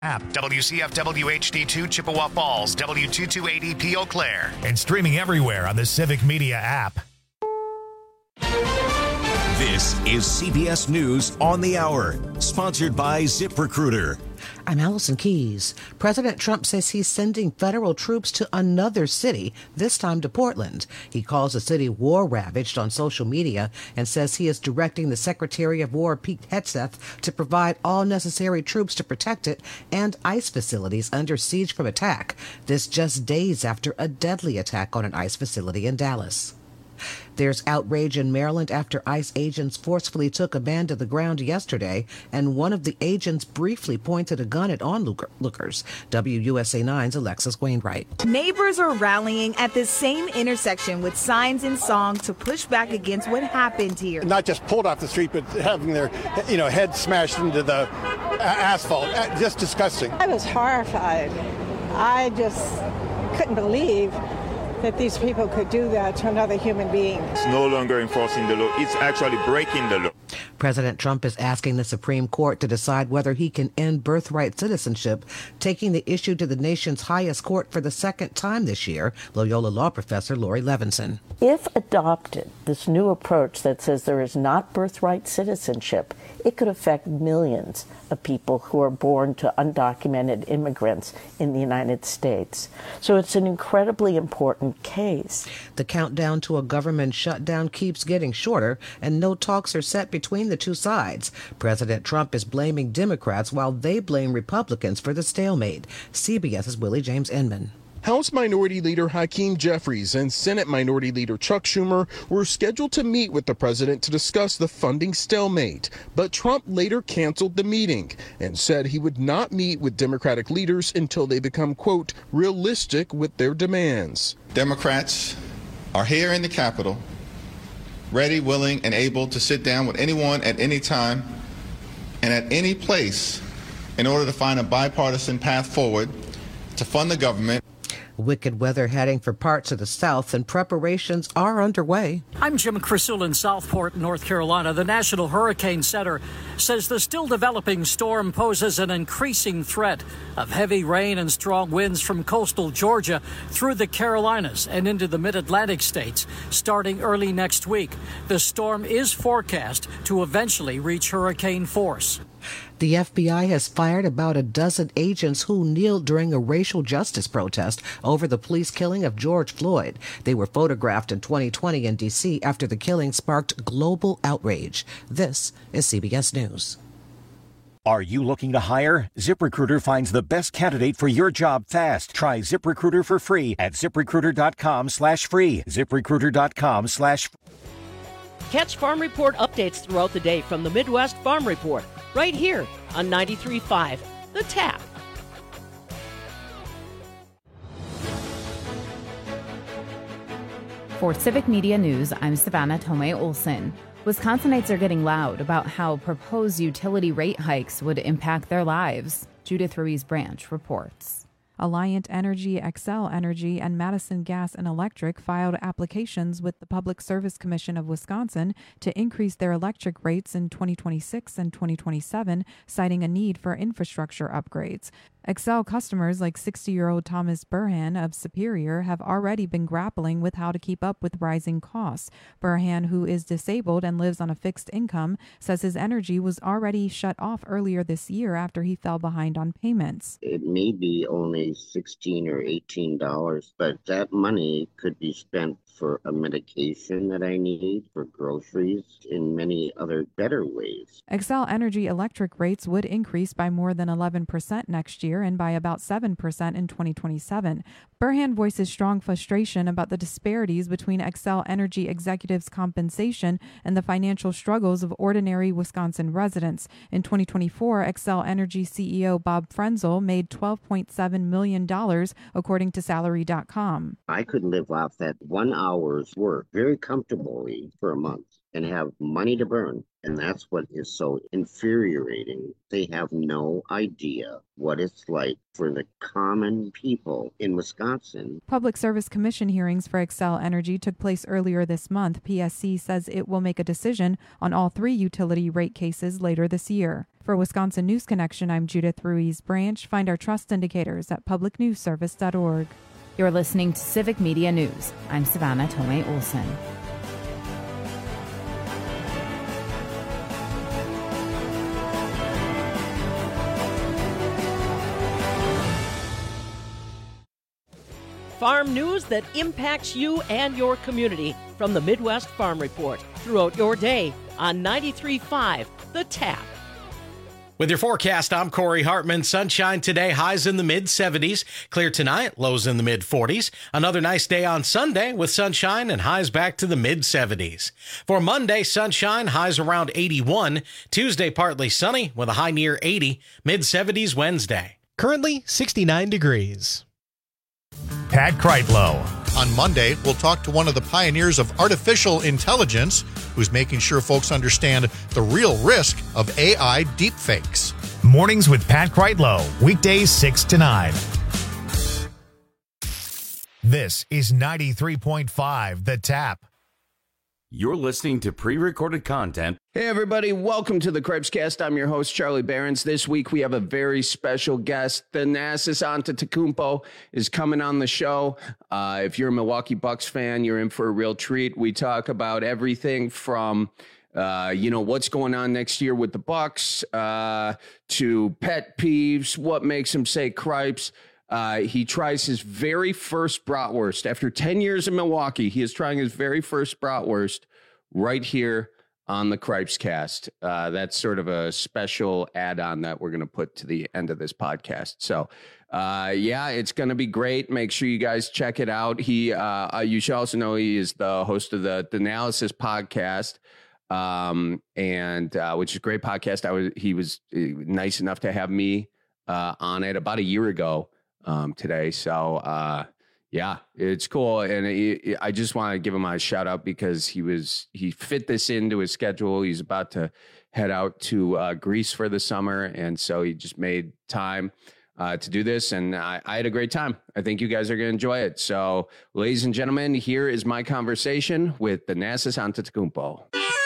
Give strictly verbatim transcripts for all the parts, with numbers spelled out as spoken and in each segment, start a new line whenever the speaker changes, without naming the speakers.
App W C F W H D two Chippewa Falls, W two two eight E P Eau Claire, and streaming everywhere on the Civic Media app.
This is C B S News on the Hour, sponsored by ZipRecruiter.
I'm Allison Keyes. President Trump says he's sending federal troops to another city, this time to Portland. He calls the city war-ravaged on social media and says he is directing the Secretary of War, Pete Hegseth, to provide all necessary troops to protect it and ICE facilities under siege from attack. This just days after a deadly attack on an ICE facility in Dallas. There's outrage in Maryland after ICE agents forcefully took a man to the ground yesterday, and one of the agents briefly pointed a gun at onlookers. W U S A nine's Alexis Wainwright.
Neighbors are rallying at the same intersection with signs and song to push back against what happened here.
Not just pulled off the street, but having their, you know, head smashed into the asphalt. Just disgusting.
I was horrified. I just couldn't believe that these people could do that to another human being.
It's no longer enforcing the law. It's actually breaking the law.
President Trump is asking the Supreme Court to decide whether he can end birthright citizenship, taking the issue to the nation's highest court for the second time this year. Loyola law professor Lori Levinson.
If adopted, this new approach that says there is not birthright citizenship, it could affect millions of people who are born to undocumented immigrants in the United States. So it's an incredibly important case.
The countdown to a government shutdown keeps getting shorter, and no talks are set between the two sides. President Trump is blaming Democrats while they blame Republicans for the stalemate. CBS's Willie James Inman.
House Minority Leader Hakeem Jeffries and Senate Minority Leader Chuck Schumer were scheduled to meet with the president to discuss the funding stalemate, but Trump later canceled the meeting and said he would not meet with Democratic leaders until they become, quote, realistic with their demands.
Democrats are here in the Capitol, ready, willing, and able to sit down with anyone at any time and at any place in order to find a bipartisan path forward to fund the government.
Wicked weather heading for parts of the South, and preparations are underway.
I'm Jim Crisul in Southport, North Carolina. The National Hurricane Center says the still developing storm poses an increasing threat of heavy rain and strong winds from coastal Georgia through the Carolinas and into the mid-Atlantic states starting early next week. The storm is forecast to eventually reach hurricane force.
The F B I has fired about a dozen agents who kneeled during a racial justice protest over the police killing of George Floyd. They were photographed in twenty twenty in D C after the killing sparked global outrage. This is C B S News.
Are you looking to hire? ZipRecruiter finds the best candidate for your job fast. Try ZipRecruiter for free at ZipRecruiter.com slash free. ZipRecruiter.com slash
Catch Farm Report updates throughout the day from the Midwest Farm Report, right here on ninety-three point five, The Tap.
For Civic Media News, I'm Savannah Tomei Olson. Wisconsinites are getting loud about how proposed utility rate hikes would impact their lives. Judith Ruiz Branch reports.
Alliant Energy, Xcel Energy, and Madison Gas and Electric filed applications with the Public Service Commission of Wisconsin to increase their electric rates in twenty twenty-six and twenty twenty-seven, citing a need for infrastructure upgrades. Xcel customers like sixty-year-old Thomas Burhan of Superior have already been grappling with how to keep up with rising costs. Burhan, who is disabled and lives on a fixed income, says his energy was already shut off earlier this year after he fell behind on payments.
It may be only sixteen or eighteen dollars, but that money could be spent for a medication that I need, for groceries, in many other better ways.
Xcel Energy electric rates would increase by more than eleven percent next year and by about seven percent in twenty twenty-seven. Burhan voices strong frustration about the disparities between Xcel Energy executives' compensation and the financial struggles of ordinary Wisconsin residents. In twenty twenty-four, Xcel Energy C E O Bob Frenzel made twelve point seven million dollars, according to salary dot com.
I could live off that one hour's work very comfortably for a month. and have money to burn. And that's what is so infuriating. They have no idea what it's like for the common people in Wisconsin.
Public Service Commission hearings for Xcel Energy took place earlier this month. P S C says it will make a decision on all three utility rate cases later this year. For Wisconsin News Connection, I'm Judith Ruiz Branch. Find our trust indicators at public news service dot org.
You're listening to Civic Media News. I'm Savannah Tomei Olson.
Farm news that impacts you and your community from the Midwest Farm Report throughout your day on ninety-three point five The Tap.
With your forecast, I'm Corey Hartman. Sunshine today, highs in the mid seventies. Clear tonight, lows in the mid forties. Another nice day on Sunday with sunshine and highs back to the mid seventies. For Monday, sunshine, highs around eighty-one. Tuesday, partly sunny with a high near eighty. mid seventies Wednesday.
Currently sixty-nine degrees.
Pat Kreitlow.
On Monday, we'll talk to one of the pioneers of artificial intelligence who's making sure folks understand the real risk of A I deepfakes.
Mornings with Pat Kreitlow, weekdays six to nine. This is ninety-three point five The Tap.
You're listening to pre-recorded content.
Hey, everybody. Welcome to the Crepescast. I'm your host, Charlie Behrens. This week, we have a very special guest. Thanasis Antetokounmpo is coming on the show. Uh, if you're a Milwaukee Bucks fan, you're in for a real treat. We talk about everything from, uh, you know, what's going on next year with the Bucks, uh, to pet peeves, what makes him say cripes. Uh, he tries his very first bratwurst. After ten years in Milwaukee, he is trying his very first bratwurst right here on the Cripescast. Uh, that's sort of a special add-on that we're going to put to the end of this podcast. So, uh, yeah, it's going to be great. Make sure you guys check it out. He, uh, you should also know he is the host of the Analysis podcast, um, and uh, which is a great podcast. I was he was nice enough to have me uh, on it about a year ago. Um, today. So, uh, yeah, it's cool. And it, it, I just want to give him a shout out because he was, he fit this into his schedule. He's about to head out to, uh, Greece for the summer. And so he just made time, uh, to do this. And I, I had a great time. I think you guys are going to enjoy it. So, ladies and gentlemen, here is my conversation with Thanasis Antetokounmpo.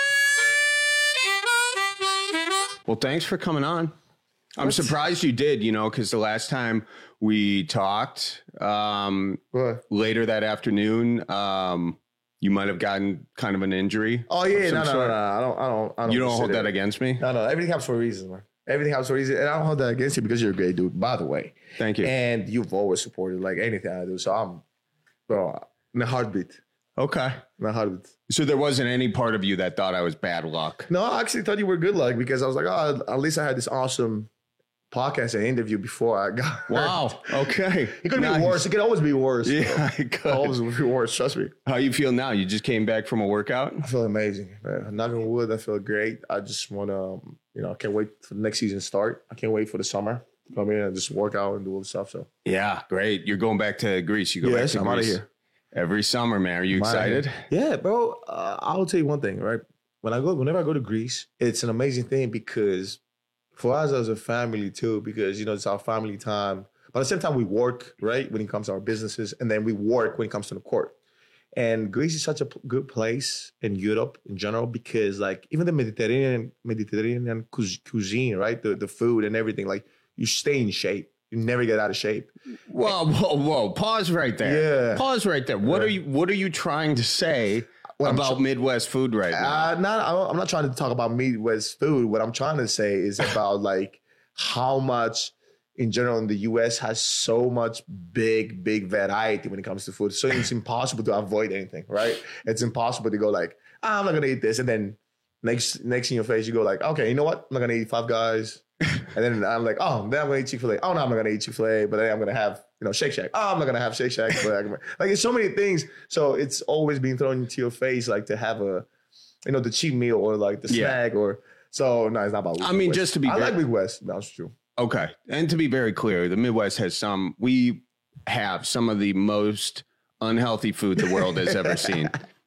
Well, thanks for coming on. I'm What's... surprised you did, you know, because the last time we talked um, later that afternoon, um, you might have gotten kind of an injury.
Oh, yeah. No, no, no, no. I don't, I don't, I don't.
You don't hold that against me?
No, no. Everything happens for a reation, man. Everything happens for a reason. And I don't hold that against you because you're a great dude, by the way.
Thank you.
And you've always supported like anything I do. So I'm, bro, in a heartbeat.
Okay.
In a heartbeat.
So there wasn't any part of you that thought I was bad luck?
No, I actually thought you were good luck because I was like, oh, at least I had this awesome podcast and interview before I got hurt.
Wow. Okay.
It could
nice.
be worse. It could always be worse.
Yeah, it could
always be worse. Trust me.
How you feel now? You just came back from a workout?
I feel amazing, man. Knock on wood, I feel great. I just want to, um, you know, I can't wait for the next season to start. I can't wait for the summer to come in and just work out and do all the stuff. So
yeah, great. You're going back to Greece. You go
yes,
back to
I'm
Greece
out of here
every summer, man. Are you
I'm
excited?
Yeah, bro. Uh, I'll tell you one thing, right? When I go, whenever I go to Greece, it's an amazing thing because for us as a family too, because, you know, it's our family time. But at the same time, we work, right, when it comes to our businesses. And then we work when it comes to the court. And Greece is such a p- good place in Europe in general because, like, even the Mediterranean Mediterranean cuisine, right, the, the food and everything, like, you stay in shape. You never get out of shape.
Whoa, whoa, whoa. Pause right there.
Yeah.
Pause right there. What
yeah.
are you What are you trying to say What about tr- Midwest food right now?
Uh, not, I'm not trying to talk about Midwest food. What I'm trying to say is about like how much in general in the U S has so much big, big variety when it comes to food. So it's impossible to avoid anything, right? It's impossible to go like, oh, I'm not going to eat this. And then next next in your face, you go like, okay, you know what? I'm not going to eat Five Guys. And then I'm like, oh, then I'm going to eat Chick-fil-A. Oh, no, I'm not going to eat Chick-fil-A. But then I'm going to have, you know, Shake Shack. Oh, I'm not going to have Shake Shack. But like, it's so many things. So it's always being thrown into your face, like to have a, you know, the cheap meal or like the yeah. snack or, so no, it's not about
I mean,
West.
just to be
I
very,
like Midwest. That's true.
Okay. And to be very clear, the Midwest has some, we have some of the most unhealthy food the world has ever seen.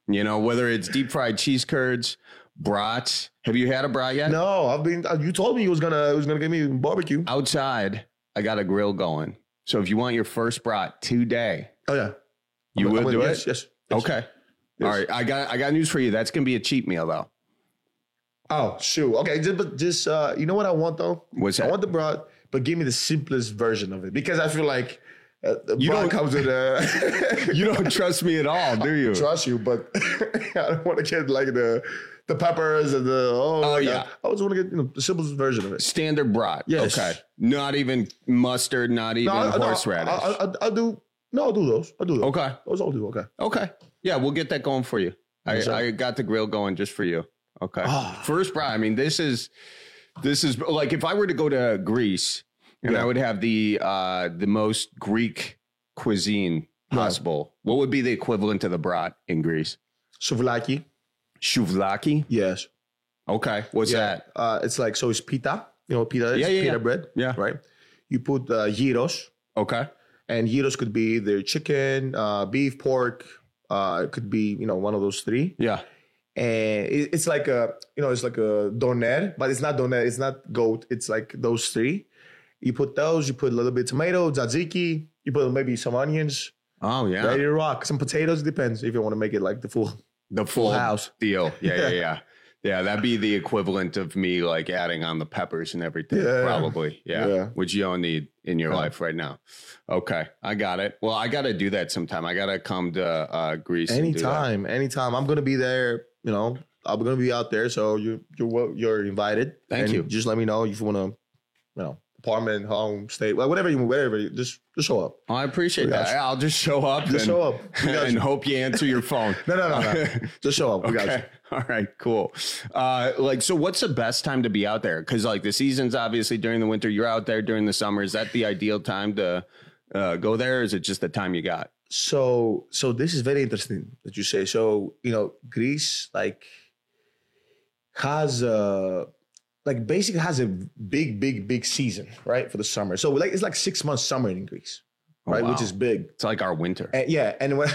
You know, whether it's deep fried cheese curds, brats. Have you had a brat yet?
No, I've been. You told me you was gonna, it was gonna give me barbecue.
Outside, I got a grill going. So if you want your first brat today,
oh yeah,
you
I'm,
will
I'm
do
yes,
it.
Yes, yes.
Okay.
Yes.
All right. I got. I got news for you. That's gonna be a cheap meal, though.
Oh shoot. Okay, just but just uh, you know what I want though?
What's that?
I want the brat, but give me the simplest version of it because I feel like uh, the
You
brat
don't-
comes with a.
You don't trust me at all, do you?
I trust you, but I don't want to get like the the peppers and the oh,
Oh,
my
yeah.
God. I just want to get you know the simplest version of it.
Standard brat.
Yes.
Okay. Not even mustard. Not even
I- no,
horseradish.
I, I, I, I do. No, I'll do those. I'll do those.
Okay.
Those I'll do. Okay.
Okay. Yeah, we'll get that going for you. I,
Yes, sir.
I got the grill going just for you. Okay.
Ah.
First brat. I mean, this is this is like if I were to go to Greece and
Yeah.
I would have the uh the most Greek cuisine possible, what would be the equivalent to the brat in Greece?
Souvlaki.
Souvlaki?
Yes.
Okay. What's
Yeah.
that?
Uh, it's like so it's pita. You know what pita is?
Yeah, yeah,
Pita
yeah.
bread.
Yeah.
Right. You put uh, gyros,
Okay.
and gyros could be either chicken, uh, beef, pork. Uh, it could be you know one of those three.
Yeah.
And it, it's like a you know it's like a doner, but it's not doner. It's not goat. It's like those three. You put those. You put a little bit of tomato, tzatziki. You put maybe some onions.
Oh yeah.
Ready to rock. Some potatoes. Depends if you want to make it like the full
The full
house
deal. Yeah, yeah, yeah. Yeah, that'd be the equivalent of me like adding on the peppers and everything.
Yeah.
Probably. Yeah.
Yeah.
Which you don't need in your
Yeah.
life right now. Okay. I got it. Well, I got to do that sometime. I got to come to uh, Greece. and do that.
Anytime, anytime. I'm gonna be there. You know, I'm gonna be out there. So you you're wel- you're invited.
Thank
And
you.
Just let me know if you wanna, you know, apartment, home, state, well, whatever you whatever. You, just just show up.
I appreciate
We got
that.
you.
I'll just show up.
Just
and,
show up. We got
and
you.
hope you answer your phone.
No, no, no, no. Just show up. We got you.
Okay. All right, cool. Uh, like, so what's the best time to be out there? Because like the season's obviously during the winter. You're out there during the summer. Is that the ideal time to uh, go there? Or is it just the time you got?
So so this is very interesting that you say. So you know, Greece like has a like basically has a big, big, big season, right, for the summer. So like it's like six months summer in Greece,
Oh,
right,
wow.
which is big.
It's like our winter.
And, yeah, and when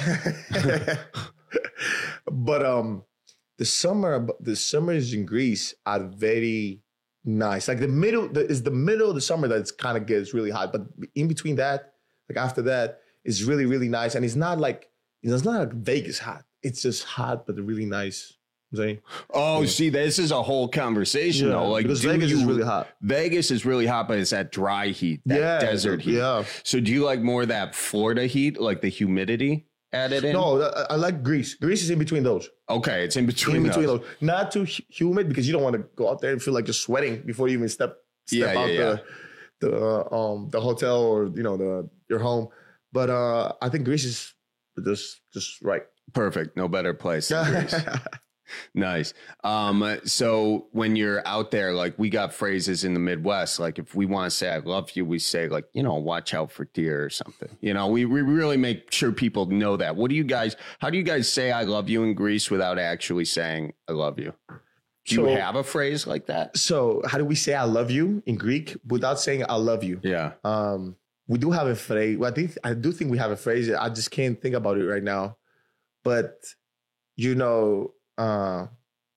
but um, the summer the summers in Greece are very nice. Like the middle the, is the middle of the summer that it's kind of gets really hot, but in between that, like after that, it's really really nice, and it's not like it's not like Vegas hot. It's just hot, but really nice. You know what I'm saying?
Oh,
Yeah.
see, this is a whole conversation
Yeah,
though. Like
because
do
Vegas is
you-
really hot.
Vegas is really hot, but it's that dry heat, that
Yeah,
desert heat.
yeah.
So do you like more of that Florida heat, like the humidity added in?
No, I, I like Greece. Greece is in between those.
Okay, it's in between.
In between
those.
those. Not too hu- humid because you don't want to go out there and feel like you're sweating before you even step step
Yeah, yeah,
out
yeah.
the the uh, um the hotel or you know the your home. But uh I think Greece is just just right.
Perfect. No better place than Greece. Nice. Um, so when you're out there, like we got phrases in the Midwest, like if we want to say I love you, we say like, you know, watch out for deer or something. You know, we, we really make sure people know that. What do you guys, how do you guys say I love you in Greece without actually saying I love you? Do
So-
you have a phrase like that?
So how do we say I love you in Greek without saying I love you?
Yeah.
Um, we do have a phrase. Well, I think I do think we have a phrase. I just can't think about it right now. But you know, uh,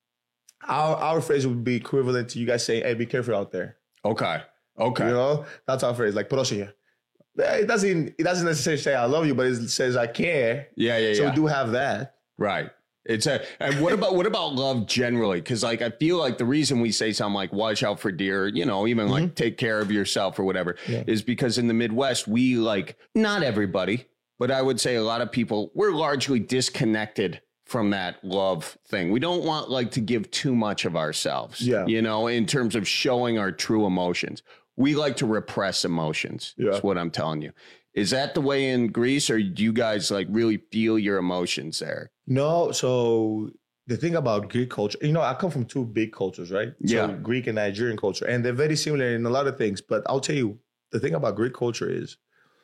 our our phrase would be equivalent to you guys saying, "Hey, be careful out there."
Okay. Okay.
You know, that's our phrase. Like "Proszę." It doesn't. It doesn't necessarily say "I love you," but it says "I care."
Yeah. Yeah.
So
yeah.
we do have that.
Right. It's a, and what about, what about love generally? Cause like, I feel like the reason we say something like watch out for deer, you know, even like take care of yourself or whatever
Yeah.
is because in the Midwest, we like, not everybody, but I would say a lot of people, we're largely disconnected from that love thing. We don't want like to give too much of ourselves,
Yeah.
you know, in terms of showing our true emotions. We like to repress emotions.
Yeah.
That's what I'm telling you. Is that the way in Greece, or do you guys like really feel your emotions there?
No, so the thing about Greek culture, you know, I come from two big cultures, right?
Yeah.
So Greek and Nigerian culture, and they're very similar in a lot of things. But I'll tell you, the thing about Greek culture is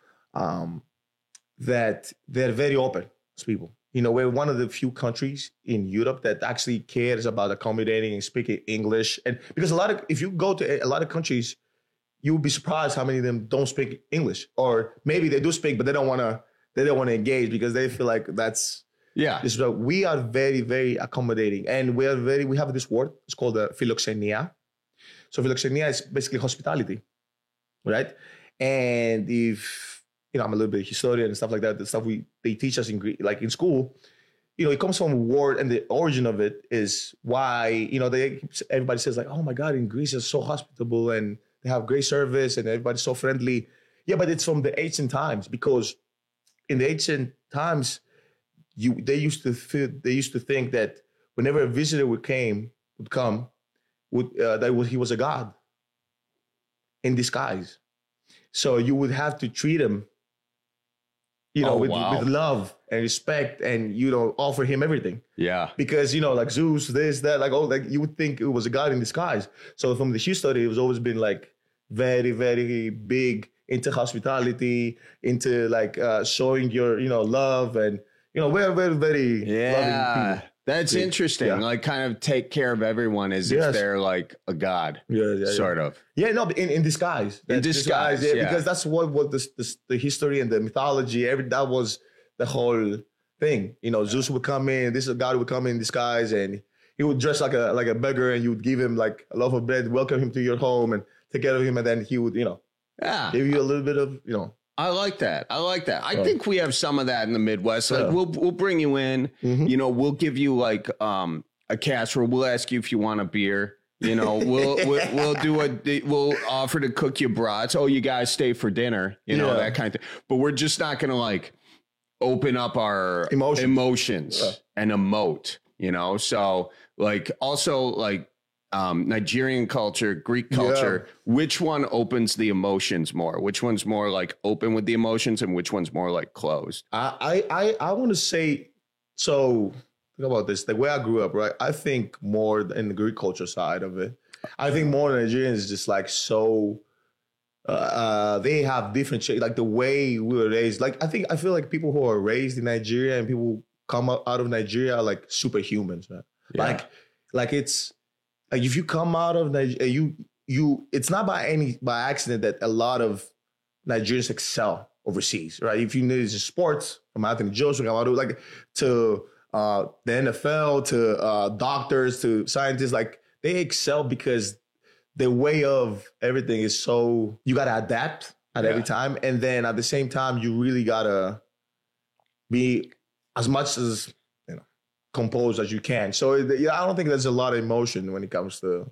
um, that they're very open as people. You know, we're one of the few countries in Europe that actually cares about accommodating and speaking English. And because a lot of, if you go to a lot of countries, you would be surprised how many of them don't speak English, or maybe they do speak, but they don't want to. They don't want to engage because they feel like that's
Yeah.
This is what we are very, very accommodating. And we are very, we have this word, it's called uh, philoxenia. So philoxenia is basically hospitality, right? And if, you know, I'm a little bit of historian and stuff like that, the stuff we they teach us in Greek, like in school, you know, it comes from a word, and the origin of it is why, you know, they everybody says like, oh my God, in Greece is so hospitable and they have great service and everybody's so friendly. Yeah, but it's from the ancient times, because in the ancient times, you they used to feel, they used to think that whenever a visitor would came would come, would uh, that was, he was a god in disguise. So you would have to treat him, you know,
Oh,
with,
wow.
with love and respect, and, you know, offer him everything.
Yeah.
Because, you know, like Zeus, this, that, like, oh, like you would think it was a god in disguise. So from the history, it was always been like very, very big into hospitality, into like uh, showing your, you know, love, and, you know, we're very, very
Yeah.
loving people.
That's
Yeah.
interesting.
Yeah.
Like, kind of take care of everyone as
Yes.
if they're like a god,
Yeah, yeah,
sort
yeah.
of.
Yeah, no, but in, in disguise.
In
That-
disguise,
yeah,
yeah.
because that's what what the, the the history and the mythology. Every that was the whole thing. You know, Zeus would come in. This god would come in disguise, and he would dress like a like a beggar, and you would give him like a loaf of bread, welcome him to your home, and take care of him, and then he would, you know,
Yeah.
give you a little bit of, you know.
I like that. I like that. I
Oh.
think we have some of that in the Midwest. Like
Yeah.
we'll we'll bring you in. You know, we'll give you like um a casserole. We'll ask you if you want a beer. You know, we'll we'll, we'll do a we'll offer to cook you brats. Oh, you guys stay for dinner. You know,
Yeah.
that kind of thing. But we're just not gonna like open up our
Emotions.
emotions
Yeah.
and emote. You know, so like also like. Um, Nigerian culture, Greek culture, which one opens the emotions more? Which one's more like open with the emotions, and which one's more like closed?
I I I, I want to say, so think about this. The way I grew up, right? I think more in the Greek culture side of it. I think more Nigerians is just like so. Uh, uh, they have different shit. Like the way we were raised. Like I think I feel like people who are raised in Nigeria and people who come out out of Nigeria are like superhumans, man.
Yeah.
Like like it's. Like if you come out of Nigeria, you you it's not by any by accident that a lot of Nigerians excel overseas, right? If you need sports, from Anthony Joshua, like to uh, the N F L, to uh, doctors, to scientists, like they excel because the way of everything is so you gotta adapt at
Yeah.
every time, and then at the same time you really gotta be as much as composed as you can. So yeah, I don't think there's a lot of emotion when it comes to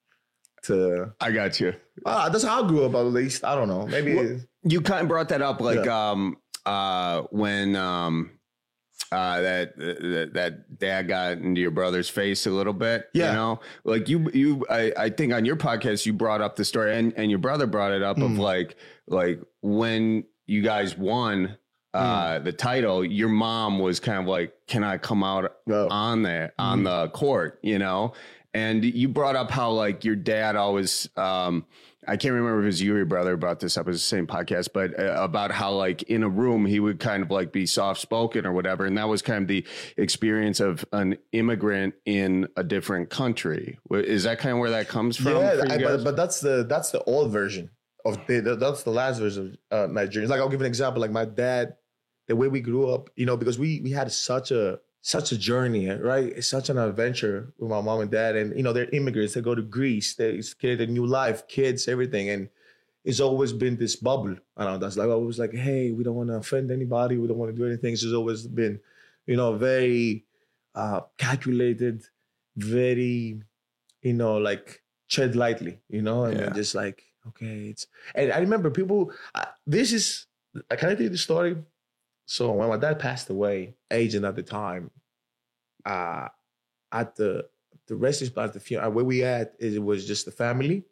to.
I got you.
Uh, that's how I grew up, at least. I don't know. Maybe
Well, you kind of brought that up, like
Yeah.
um uh when um uh that, that that dad got into your brother's face a little bit.
Yeah.
You know, like you you I, I think on your podcast you brought up the story, and and your brother brought it up of
Mm.
like like when you guys won uh the title, your mom was kind of like, can I come out
Oh.
on there on the court, you know? And you brought up how like your dad always um I can't remember if it was you or your brother brought this up. It was the same podcast, but uh, about how like in a room he would kind of like be soft spoken or whatever, and that was kind of the experience of an immigrant in a different country. Is that kind of where that comes from?
yeah,
for you
I-
guys?
but, but that's the that's the old version of the, the that's the last version of uh, Nigerians. Like I'll give an example. Like my dad, the way we grew up, you know, because we we had such a such a journey, right? It's such an adventure with my mom and dad, and you know they're immigrants. They go to Greece, they create a new life, kids, everything, and it's always been this bubble around us. Like always, like, hey, we don't want to offend anybody, we don't want to do anything. It's just always been, you know, very uh, calculated, very, you know, like tread lightly, you know, and
Yeah.
then just like, okay, it's. And I remember people. Uh, this is. I can I tell you the story. So when my dad passed away, agent at the time, uh, at the the resting spot, at the funeral, where we at, is it was just the family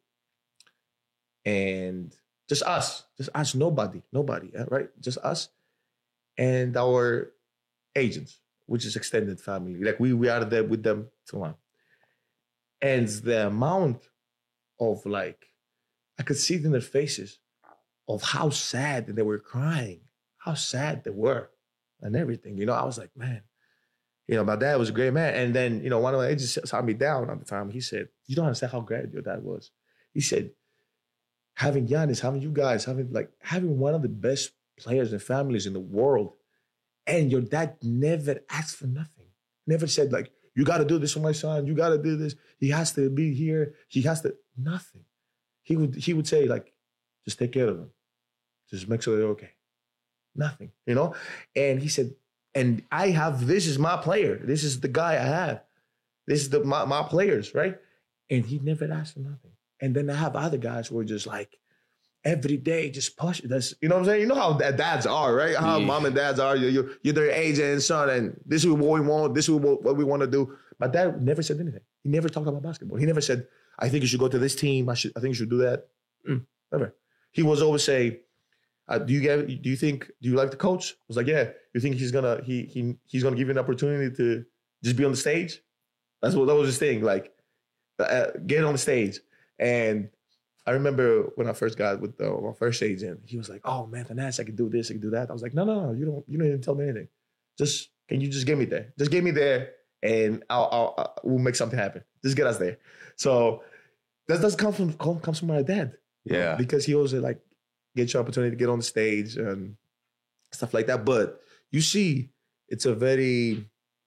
and just us, just us, nobody, nobody, uh, right? Just us and our agents, which is extended family. Like we we are there with them so on. And the amount of like, I could see it in their faces of how sad they were crying, how sad they were and everything. You know, I was like, man, you know, my dad was a great man. And then, you know, one of my agents sat me down at the time. He said, you don't understand how great your dad was. He said, having Giannis, having you guys, having like having one of the best players and families in the world, And your dad never asked for nothing. Never said like, you got to do this for my son. You got to do this. He has to be here. He has to, nothing. He would, he would say like, just take care of them. Just make sure they're okay. Nothing, you know? And he said, and I have, this is my player. This is the guy I have. This is the my, my players, right? And he never asked for nothing. And then I have other guys who are just like, every day, just push. That's, you know what I'm saying? You know how dads are, right? How yeah. mom and dads are. You're, you're, you're their age and son, and this is what we want. This is what we want to do. My dad never said anything. He never talked about basketball. He never said, I think you should go to this team. I should. I think you should do that. Mm, never. He was always say, uh, do you get? Do you think? Do you like the coach? I was like, yeah. You think he's gonna he he he's gonna give you an opportunity to just be on the stage? That's what that was his thing. Like, uh, get on the stage. And I remember when I first got with the, my first agent, he was like, "Oh man, Thanasis, I can do this, I can do that." I was like, "No, no, no, you don't. You don't even tell me anything. Just can you just get me there? Just get me there, and I'll, I'll, I'll we'll make something happen. Just get us there." So that does come from comes from my dad.
Yeah,
because he always like get your opportunity to get on the stage and stuff like that. But you see, it's a very,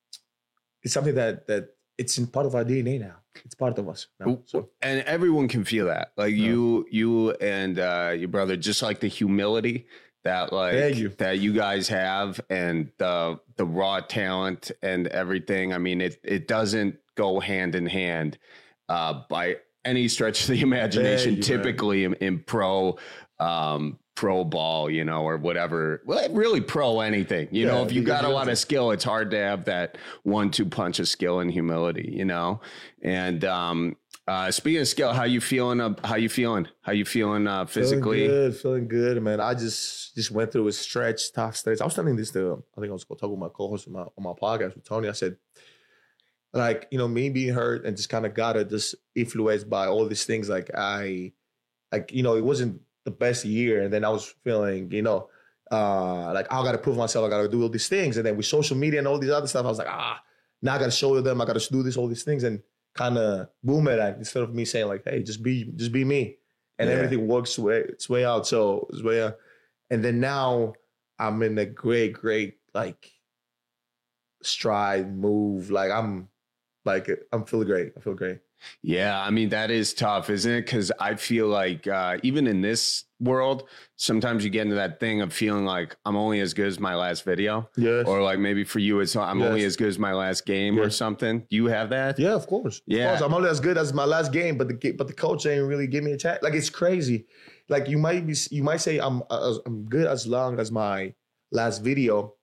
it's something that that it's in part of our D N A now. It's part of us now, so.
And everyone can feel that. Like yeah. you, you and uh, your brother, just like the humility that like you. that you guys have, and the the raw talent and everything. I mean, it it doesn't go hand in hand uh, by any stretch of the imagination. You, typically in, in pro um, pro ball, you know, or whatever. Well, really pro anything. You yeah, know, if you got a lot of skill, it's hard to have that one two punch of skill and humility. You know. And um, uh, speaking of skill, how you feeling? Uh, how you feeling? How you feeling uh, physically?
Feeling good, feeling good, man. I just just went through a stretch, tough stretch. I was telling this to, I think I was talking with my co-host on my, on my podcast with Tony. I said, like, you know, me being hurt and just kind of got just influenced by all these things. Like I, like, you know, it wasn't the best year. And then I was feeling, you know, uh, like, I got to prove myself. I got to do all these things. And then with social media and all these other stuff, I was like, ah, now I got to show them. I got to do this, all these things. And kind of boomerang instead of me saying like, hey, just be, just be me. And yeah. everything works way, its way out. So it's way out. And then now I'm in a great, great, like stride move. Like I'm like, I'm feeling great. I feel great.
Yeah. I mean, that is tough, isn't it? Cause I feel like uh, even in this world, sometimes you get into that thing of feeling like I'm only as good as my last video.
Yes.
Or like maybe for you, it's I'm yes. only as good as my last game yes. or something. Do you have that?
Yeah, of course.
Yeah.
Of course. I'm only as good as my last game, but the but the coach ain't really give me a chance. Like it's crazy. Like you might be, you might say I'm uh, I'm good as long as my last video,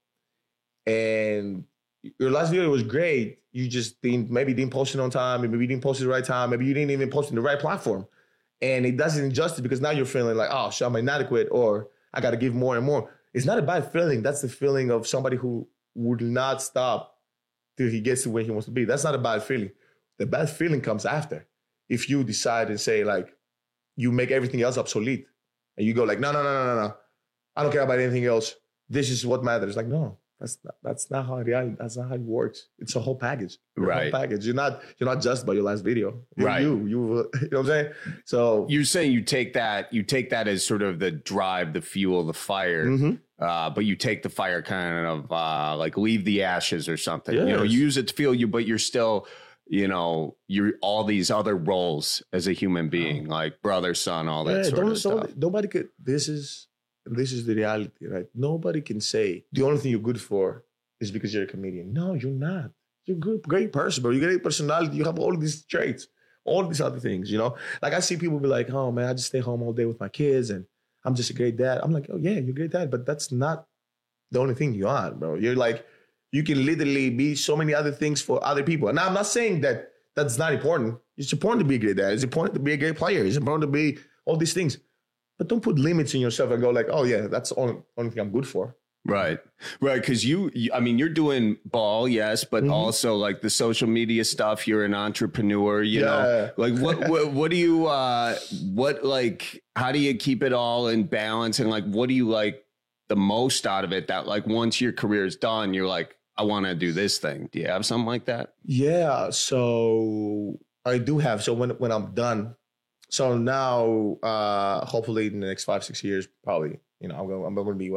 and your last video was great. You just didn't maybe didn't post it on time, maybe you didn't post it the right time, maybe you didn't even post it in the right platform. And it doesn't justice because now you're feeling like, oh, shit, I'm inadequate, or I got to give more and more. It's not a bad feeling. That's the feeling of somebody who would not stop till he gets to where he wants to be. That's not a bad feeling. The bad feeling comes after. If you decide and say like, you make everything else obsolete and you go like, no, no, no, no, no, no. I don't care about anything else. This is what matters. Like, no. That's not, that's not how reality, that's not how it works. It's a whole package.
Right.
A whole package. You're not you're not just by your last video. You're
right.
You, you, you know what I'm saying? So
you're saying you take that you take that as sort of the drive, the fuel, the fire.
Mm-hmm.
Uh, but you take the fire kind of uh, like leave the ashes or something.
Yes.
You know, you use it to fuel you, but you're still, you know, you're all these other roles as a human being, like brother, son, all that
yeah,
sort of stuff.
Nobody could. This is this is the reality, right? Nobody can say the only thing you're good for is because you're a comedian. No, you're not. You're a good, great person, bro. You great personality. You have all these traits, all these other things, you know? Like I see people be like, oh man, I just stay home all day with my kids and I'm just a great dad. I'm like, oh yeah, you're a great dad, but that's not the only thing you are, bro. You're like, you can literally be so many other things for other people. And I'm not saying that that's not important. It's important to be a great dad. It's important to be a great player. It's important to be all these things. But don't put limits in yourself and go like, oh yeah, that's the only, only thing I'm good for.
Right. Right. Because you, you, I mean, you're doing ball, yes, but mm-hmm. also like the social media stuff. You're an entrepreneur, you
yeah.
know, like what, what, what do you, uh, what, like, how do you keep it all in balance? And like, what do you like the most out of it that like once your career is done, you're like, I want to do this thing. Do you have something like that?
Yeah. So I do have. So when, when I'm done, so now, uh, hopefully in the next five, six years, probably, you know, I'm going, I'm going to be what,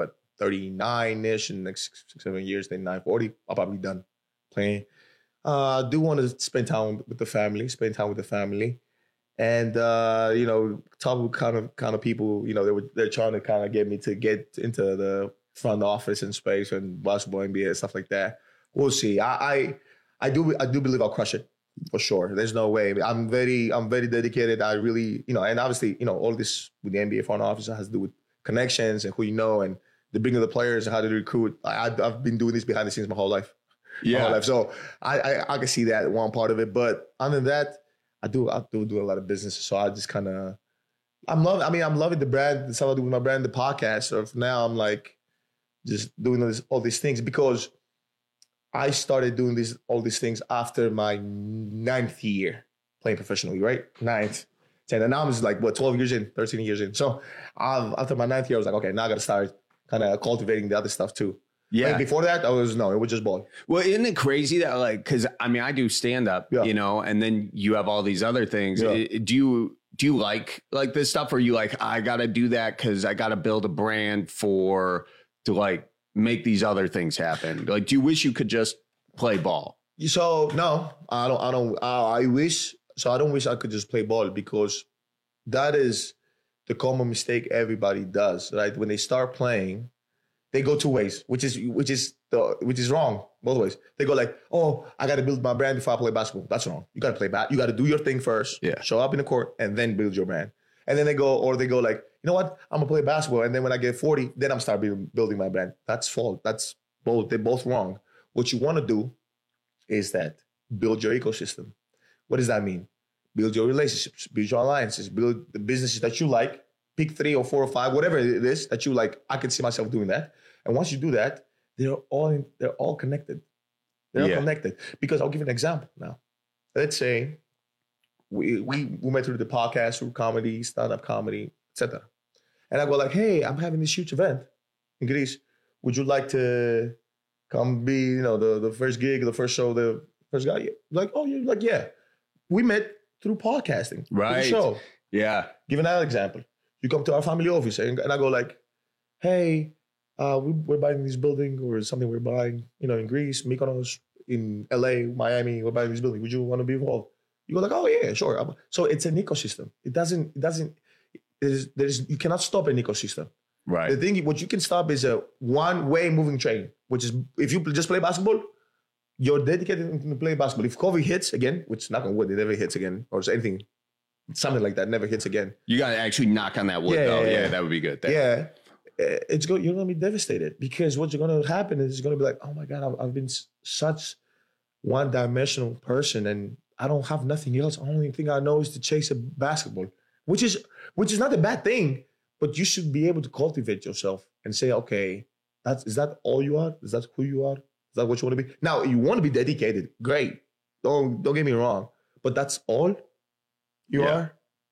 thirty-nine-ish in the next six, six, seven years, then nine, forty, I'll probably be done playing. Uh, I do want to spend time with the family, spend time with the family. And, uh, you know, talk with kind of kind of people, you know, they were, they're trying to kind of get me to get into the front office and space and basketball, N B A, and stuff like that. We'll see. I, I, I do I do believe I'll crush it for sure. There's no way. I'm very I'm very dedicated. I really, you know, and obviously, you know, all this with the N B A front office has to do with connections and who you know and the bringing of the players and how to recruit. I, I've been doing this behind the scenes my whole life. Yeah. My whole life. So I, I I can see that one part of it. But other than that, I do I do do a lot of business. So I just kind of I'm loving. I mean, I'm loving the brand. The stuff I do with my brand, the podcast. So for now, I'm like just doing all, this, all these things because I started doing this all these things after my ninth year playing professionally. Right, ninth, ten, and now I'm just like what twelve years in, thirteen years in. So um, after my ninth year, I was like, okay, now I got to start kind of cultivating the other stuff too.
Yeah.
Like before that, I was, no, it was just ball.
Well, isn't it crazy that like, cause I mean, I do stand up, yeah. you know, and then you have all these other things. Yeah. Do you, do you like, like this stuff or you like, I got to do that cause I got to build a brand for, to like make these other things happen? Like, do you wish you could just play ball?
So no, I don't, I don't, uh, I wish, so I don't wish I could just play ball because that is the common mistake everybody does, right? When they start playing, they go two ways, which is which is the which is wrong both ways. They go like, "Oh, I got to build my brand before I play basketball." That's wrong. You got to play bat. You got to do your thing first.
Yeah.
Show up in the court and then build your brand. And then they go, or they go like, "You know what? I'm gonna play basketball, and then when I get forty, then I'm start building, building my brand." That's fault. That's both. They're both wrong. What you want to do is that build your ecosystem. What does that mean? Build your relationships, build your alliances, build the businesses that you like. Pick three or four or five, whatever it is that you like. I can see myself doing that. And once you do that, they're all in, they're all connected. They're yeah. all connected. Because I'll give you an example now. Let's say we we we met through the podcast, through comedy, stand-up comedy, et cetera. And I go like, "Hey, I'm having this huge event in Greece. Would you like to come be, you know, the, the first gig, the first show, the first guy?" Like, "Oh, you're like, yeah." We met through podcasting.
Right.
Through the show.
Yeah.
Give another example. You come to our family office and, and I go like, "Hey, Uh, we, we're buying this building or something we're buying, you know, in Greece, Mykonos, in L A, Miami, we're buying this building. Would you want to be involved?" You go like, "Oh yeah, sure." So it's an ecosystem. It doesn't, it doesn't, there's, there's, you cannot stop an ecosystem.
Right.
The thing, what you can stop is a one-way moving train, which is if you just play basketball, you're dedicated to play basketball. If COVID hits again, which knock on wood, it never hits again, or anything, something like that never hits again.
You got to actually knock on that wood
yeah,
though.
Yeah,
yeah, that would be good. That.
Yeah. It's go, you're going to be devastated because what's going to happen is it's going to be like, "Oh my God, I've, I've been such one-dimensional person and I don't have nothing else. The only thing I know is to chase a basketball," which is which is not a bad thing, but you should be able to cultivate yourself and say, "Okay, that's is that all you are? Is that who you are? Is that what you want to be?" Now, you want to be dedicated. Great. Don't don't get me wrong, but that's all you
yeah.
are.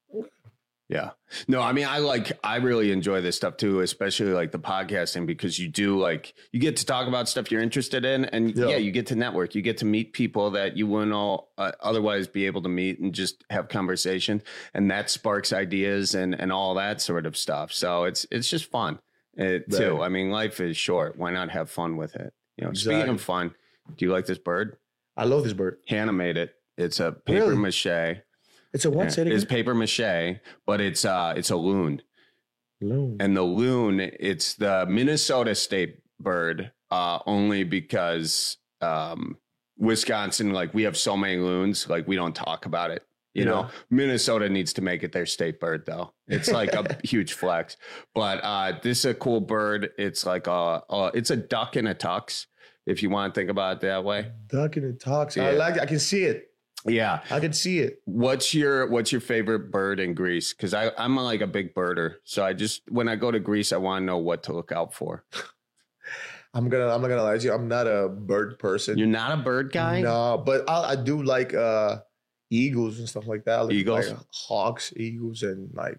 Yeah. No, I mean, I like, I really enjoy this stuff too, especially like the podcasting, because you do like, you get to talk about stuff you're interested in and yeah, yeah you get to network, you get to meet people that you wouldn't all uh, otherwise be able to meet and just have conversation. And that sparks ideas and, and all that sort of stuff. So it's, it's just fun uh, too. Right. I mean, life is short. Why not have fun with it? You know, exactly. Speaking of fun, do you like this bird?
I love this bird.
Hannah made it. It's a paper really? mache.
It's a what?
Yeah, it's paper mache, but it's uh it's a loon.
Loon.
And the loon, it's the Minnesota state bird, uh, only because um Wisconsin, like we have so many loons, like we don't talk about it. You yeah. know, Minnesota needs to make it their state bird though. It's like a huge flex. But uh this is a cool bird. It's like a, a it's a duck in a tux, if you want to think about it that way.
Duck in a tux. Yeah. I like it. I can see it.
Yeah,
I can see it.
What's your What's your favorite bird in Greece? Because I I'm like a big birder, so I just when I go to Greece, I want to know what to look out for.
I'm gonna I'm not gonna lie to you. I'm not a bird person.
You're not a bird guy?
No, but I, I do like uh, eagles and stuff like that. I like,
eagles,
like hawks, eagles, and like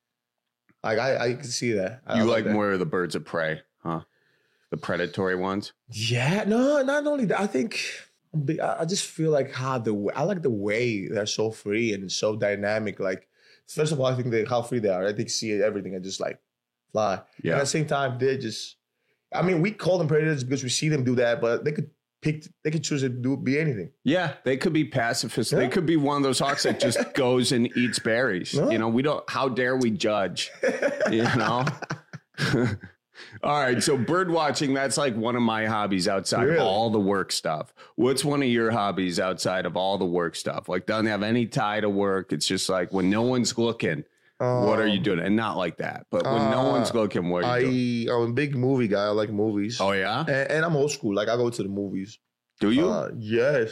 like I I can see that. I
you
like,
like
that.
more of the birds of prey, huh? The predatory ones.
Yeah, no, not only that. I think. I just feel like how the I like the way they're so free and so dynamic. Like, first of all, I think they how free they are. I think see everything and just like fly.
Yeah.
And at the same time, they just I mean, we call them predators because we see them do that, but they could pick, they could choose to do be anything.
Yeah, they could be pacifists.
Yeah.
They could be one of those hawks that just goes and eats berries.
Yeah.
You know, we don't, how dare we judge, you know? All right, so bird watching, that's like one of my hobbies outside
Really?
of all the work stuff. What's one of your hobbies outside of all the work stuff? Like, doesn't have any tie to work. It's just like when no one's looking, um, what are you doing? And not like that, but when uh, no one's looking, what are you
I,
doing?
I'm a big movie guy. I like movies.
Oh, yeah?
And, and I'm old school. Like, I go to the movies.
Do you?
Uh, yes.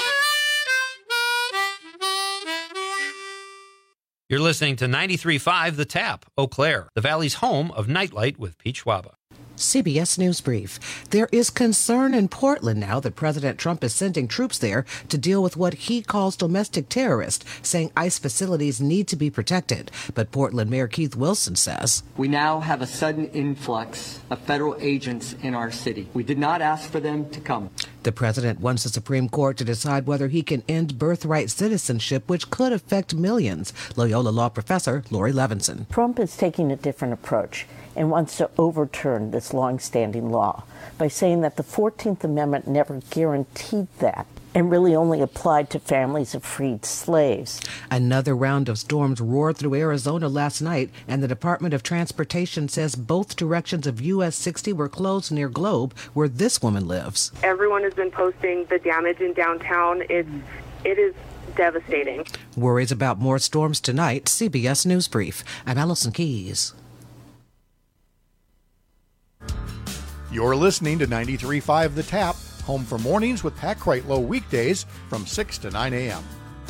You're listening to ninety-three point five The Tap, Eau Claire, the Valley's home of Nightlight with Pete Schwaba.
C B S News Brief. There is concern in Portland now that President Trump is sending troops there to deal with what he calls domestic terrorists, saying ICE facilities need to be protected. But Portland Mayor Keith Wilson says,
we now have a sudden influx of federal agents in our city. We did not ask for them to come.
The president wants the Supreme Court to decide whether he can end birthright citizenship, which could affect millions. Loyola Law professor Lori Levinson.
Trump is taking a different approach and wants to overturn this long-standing law by saying that the fourteenth Amendment never guaranteed that and really only applied to families of freed slaves.
Another round of storms roared through Arizona last night, and the Department of Transportation says both directions of U S sixty were closed near Globe, where this woman lives.
Everyone has been posting the damage in downtown. It's, it is devastating.
Worries about more storms tonight. C B S News Brief. I'm Allison Keys.
You're listening to ninety-three point five The Tap, home for mornings with Pat Kreitlow weekdays from six to nine a.m.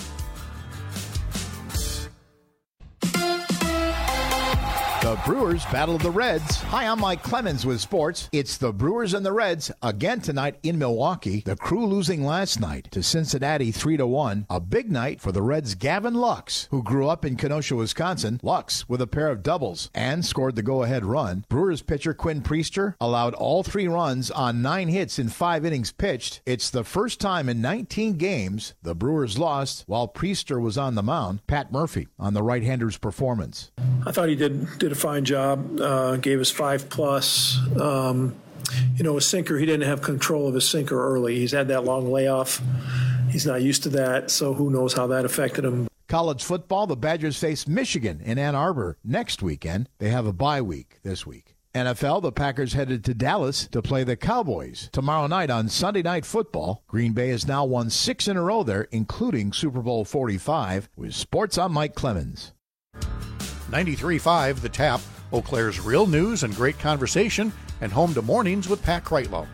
The Brewers battle the Reds. Hi, I'm Mike Clemens with sports. It's the Brewers and the Reds again tonight in Milwaukee. The Crew losing last night to Cincinnati three to one. A big night for the Reds' Gavin Lux, who grew up in Kenosha, Wisconsin. Lux with a pair of doubles and scored the go-ahead run. Brewers pitcher Quinn Priester allowed all three runs on nine hits in five innings pitched. It's the first time in nineteen games the Brewers lost while Priester was on the mound. Pat Murphy on the right-hander's performance.
I thought he did did a fine job, uh, gave us five plus. Um, you know, a sinker, he didn't have control of his sinker early. He's had that long layoff. He's not used to that, so who knows how that affected him.
College football, the Badgers face Michigan in Ann Arbor next weekend. They have a bye week this week. N F L, the Packers headed to Dallas to play the Cowboys tomorrow night on Sunday Night Football. Green Bay has now won six in a row there, including Super Bowl forty-five. With sports, I'm Mike Clemens. ninety-three point five The Tap, Eau Claire's real news and great conversation, and home to mornings with Pat Kreitlow.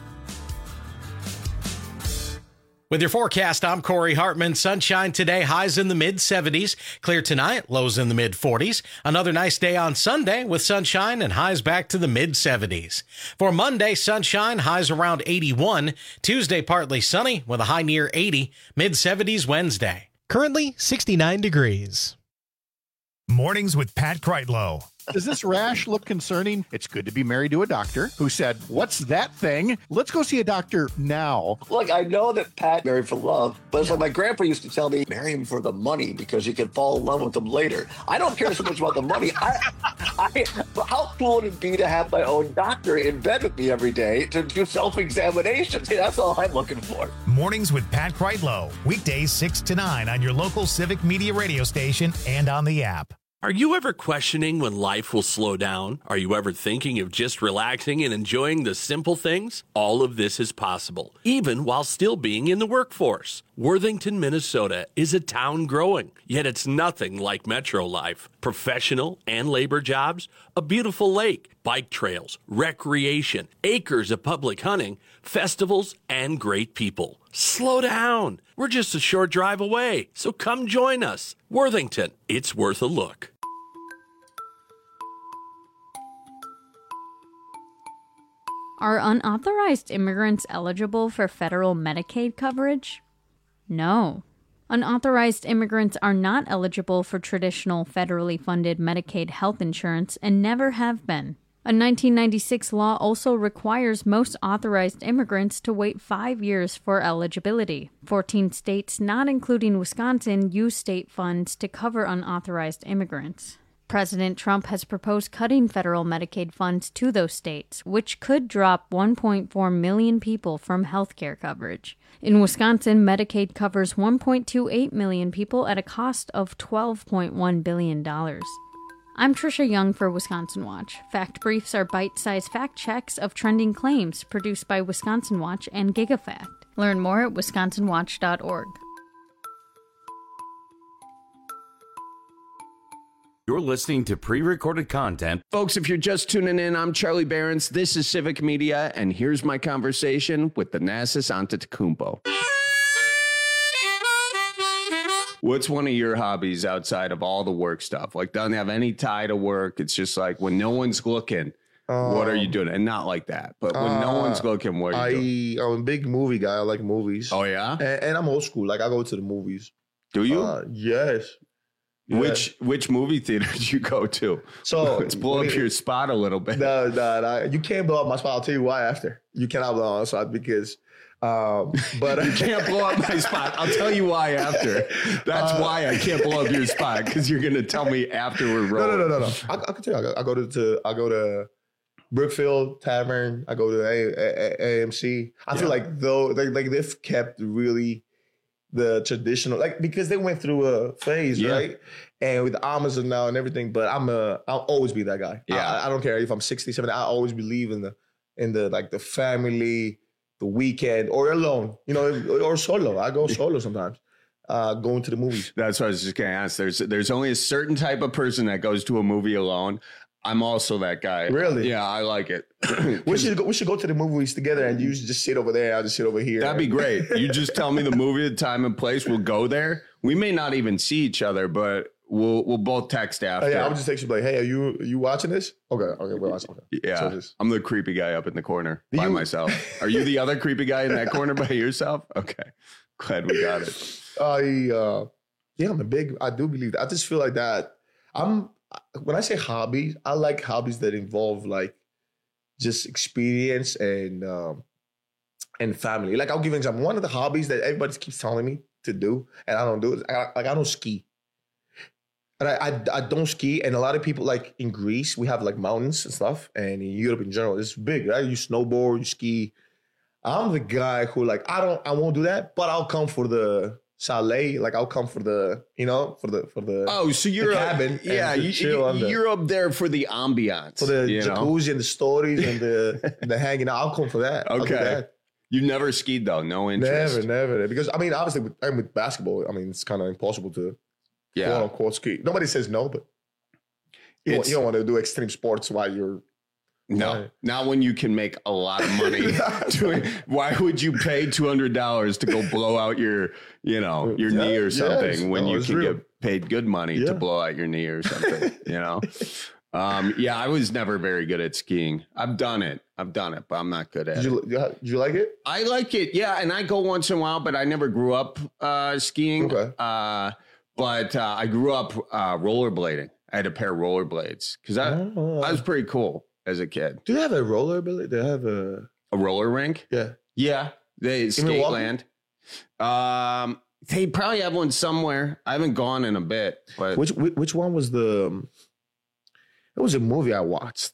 With your forecast, I'm Corey Hartman. Sunshine today, highs in the mid seventies. Clear tonight, lows in the mid forties. Another nice day on Sunday with sunshine and highs back to the mid seventies. For Monday, sunshine, highs around eighty-one. Tuesday, partly sunny with a high near eighty. mid seventies Wednesday.
Currently sixty-nine degrees.
Mornings with Pat Kreitlow.
Does this rash look concerning? It's good to be married to a doctor who said, "What's that thing? Let's go see a doctor now."
Look, I know that Pat married for love, but it's like my grandpa used to tell me, marry him for the money because you can fall in love with him later. I don't care so much about the money. I, I, how cool would it be to have my own doctor in bed with me every day to do self-examinations? Hey, that's all I'm looking for.
Mornings with Pat Kreitlow. Weekdays six to nine on your local Civic Media radio station and on the app.
Are you ever questioning when life will slow down? Are you ever thinking of just relaxing and enjoying the simple things? All of this is possible, even while still being in the workforce. Worthington, Minnesota is a town growing, yet it's nothing like metro life. Professional and labor jobs, a beautiful lake, bike trails, recreation, acres of public hunting, festivals, and great people. Slow down. We're just a short drive away, so come join us. Worthington, it's worth a look.
Are unauthorized immigrants eligible for federal Medicaid coverage? No. Unauthorized immigrants are not eligible for traditional federally funded Medicaid health insurance and never have been. A nineteen ninety-six law also requires most authorized immigrants to wait five years for eligibility. fourteen states, not including Wisconsin, use state funds to cover unauthorized immigrants. President Trump has proposed cutting federal Medicaid funds to those states, which could drop one point four million people from health care coverage. In Wisconsin, Medicaid covers one point two eight million people at a cost of twelve point one billion dollars. I'm Trisha Young for Wisconsin Watch. Fact Briefs are bite-sized fact checks of trending claims produced by Wisconsin Watch and GigaFact. Learn more at wisconsin watch dot org.
You're listening to pre-recorded content.
Folks, if you're just tuning in, I'm Charlie Behrens. This is Civic Media, and here's my conversation with Thanasis Antetokounmpo. What's one of your hobbies outside of all the work stuff? Like, doesn't have any tie to work. It's just like when no one's looking, um, what are you doing? And not like that, but when uh, no one's looking, what are you doing?
I, I'm a big movie guy. I like movies.
Oh, yeah?
And, and I'm old school. Like, I go to the movies.
Do you?
Uh, yes.
Which yeah. which movie theater did you go to? So let's blow up your spot a little bit.
No, no, no. You can't blow up my spot. I'll tell you why after. You cannot blow up my spot because... Um, but
you can't blow up my spot. I'll tell you why after. That's uh, why I can't blow up your spot, because you're gonna tell me after we're rolling.
No, no, no, no, no. I, I can tell you. I go, I go to, to I go to Brookfield Tavern. I go to A- A- A M C. I yeah. feel like though, like, like they've kept really the traditional, like because they went through a phase, yeah. right? And with Amazon now and everything. But I'm a, I'll always be that guy.
Yeah,
I, I don't care if I'm sixty, seventy. I always believe in the in the like the family. The weekend or alone, you know, or solo. I go solo sometimes, uh, going to the movies.
That's what I was just going to ask. There's there's only a certain type of person that goes to a movie alone. I'm also that guy.
Really?
Yeah, I like it.
we should go, we should go to the movies together, and you should just sit over there. I'll just sit over here.
That'd be great. You just tell me the movie, the time and place. We'll go there. We may not even see each other, but we'll we'll both text after.
Oh, yeah, I'll just text you like, hey, are you are you watching this? Okay, okay, we're watching. Okay.
Yeah, so just, I'm the creepy guy up in the corner by
you,
myself. Are you the other creepy guy in that corner by yourself? Okay, glad we got it.
I uh, yeah, I'm a big. I do believe that. I just feel like that. I'm when I say hobbies, I like hobbies that involve like just experience and um, and family. Like I'll give you an example. One of the hobbies that everybody keeps telling me to do, and I don't do it. I, like I don't ski. And I, I I don't ski, and a lot of people like in Greece we have like mountains and stuff, and in Europe in general it's big, right? You snowboard, you ski. I'm the guy who like I don't I won't do that, but I'll come for the chalet, like I'll come for the you know for the for the
oh so you're
the cabin,
a, yeah you, you, the, you're up there for the ambiance,
for the
you
jacuzzi
know?
And the stories and the the hanging out. I'll come for that.
Okay.
That.
You never skied though, no interest.
Never, never, because I mean obviously with, I'm with basketball. I mean it's kind of impossible to.
Yeah,
quote unquote ski. Nobody says no, but you don't, you don't want to do extreme sports while you're
no. Right. Not when you can make a lot of money. doing, why would you pay two hundred dollars to go blow out your, you know, your yeah, knee or something yes. when no, you can real. get paid good money yeah. to blow out your knee or something? You know. Um, yeah, I was never very good at skiing. I've done it. I've done it, but I'm not good at
did you,
it.
Did you like it?
I like it. Yeah, and I go once in a while, but I never grew up uh, skiing.
Okay.
Uh, But uh, I grew up uh, rollerblading. I had a pair of rollerblades because I, oh. I was pretty cool as a kid.
Do they have a rollerblade? They have a
a roller rink?
Yeah,
yeah. They Skateland. Um, they probably have one somewhere. I haven't gone in a bit. But
which which one was the? Um, it was a movie I watched.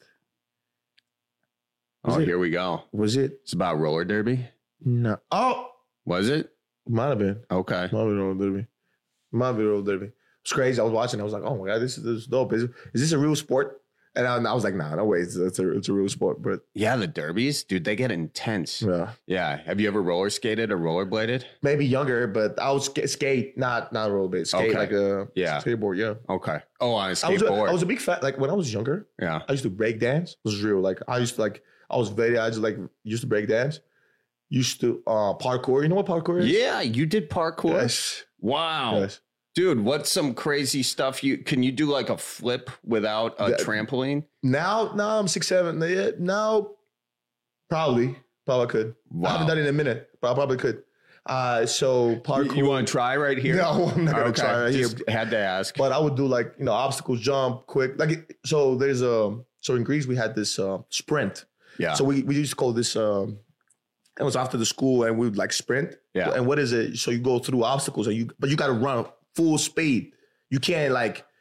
Was
oh,
it, here we go.
Was it?
It's about roller derby.
No. Oh,
was it?
Might have been.
Okay.
Might have been roller derby. My video derby. It's crazy. I was watching. I was like, "Oh my god, this is, this is dope. Is, is this a real sport?" And I, and I was like, "Nah, no way. It's, it's a it's a real sport." But
yeah, the derbies, dude, they get intense.
Yeah,
yeah. Have you ever roller skated or rollerbladed?
Maybe younger, but I was sk- skate, not not rollerblade. Skate okay. like a
yeah
skateboard. Yeah.
Okay. Oh, on a skateboard.
I was a, I was a big fan. Like when I was younger.
Yeah.
I used to break dance. It was real. Like I used to like. I was very. I just like used to break dance. Used to uh, parkour. You know what parkour is?
Yeah, you did parkour.
Yes.
Wow.
Yes.
Dude, what's some crazy stuff you can you do like a flip without a that, trampoline?
Now, now I'm six seven. Yeah, now probably, probably could. Wow. I haven't done it in a minute, but I probably could. Uh, so parkour.
You, you want to try right here?
No, I'm not gonna okay. try right
Just
here.
Had to ask.
But I would do like you know obstacles, jump, quick. Like so, there's a so in Greece we had this uh, sprint.
Yeah.
So we we used to call this. Um, it was after the school, and we would like sprint.
Yeah.
And what is it? So you go through obstacles, and you but you got to run full speed. You can't like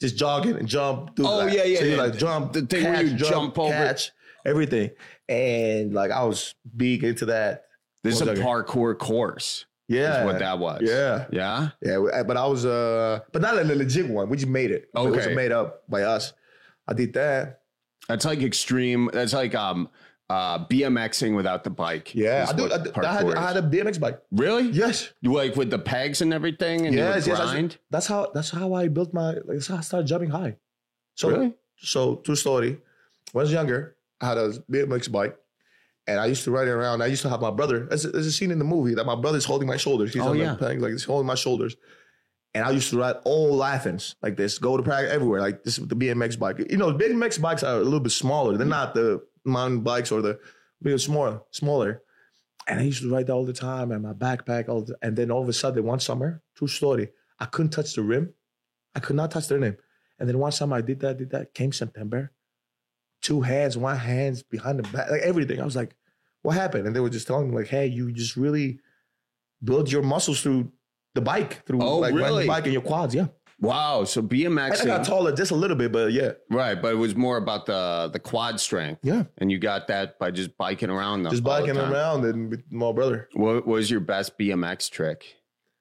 just jogging and jump. Do
oh
like,
yeah, yeah.
So you
yeah.
like jump,
the thing
catch,
where you jump,
jump
over,
catch, everything. And like I was big into that.
This is a
like,
parkour course.
Yeah,
is what that was.
Yeah,
yeah,
yeah. But I was uh, but not a legit one. We just made it.
Okay,
it was made up by us. I did that.
That's like extreme. That's like um. Uh, BMXing without the bike.
Yeah, I, do, I, do, I, had, I had a B M X bike.
Really?
Yes.
You like with the pegs and everything, and
yes,
you
yes.
grind.
That's how. That's how I built my. Like, that's how I started jumping high. So,
really?
So, true story. When I was younger, I had a B M X bike, and I used to ride it around. I used to have my brother. There's a, there's a scene in the movie that my brother's holding my shoulders. He's
oh
on
yeah,
the pegs, like he's holding my shoulders. And I used to ride all Athens like this, go to practice everywhere. Like this with the B M X bike. You know, B M X bikes are a little bit smaller. They're not the mountain bikes or the It was smaller, smaller. And I used to ride that all the time and my backpack. All the, and then all of a sudden, one summer, true story, I couldn't touch the rim. I could not touch the rim. And then one summer I did that, did that, came September, two hands, one hands behind the back, like everything. I was like, what happened? And they were just telling me like, hey, you just really build your muscles through the bike, through
oh,
like
really?
riding the bike and your quads, yeah.
Wow, so B M X.
I got taller just a little bit, but yeah.
Right, but it was more about the the quad strength.
Yeah.
And you got that by just biking around.
Just biking around and with my brother.
What was your best B M X trick?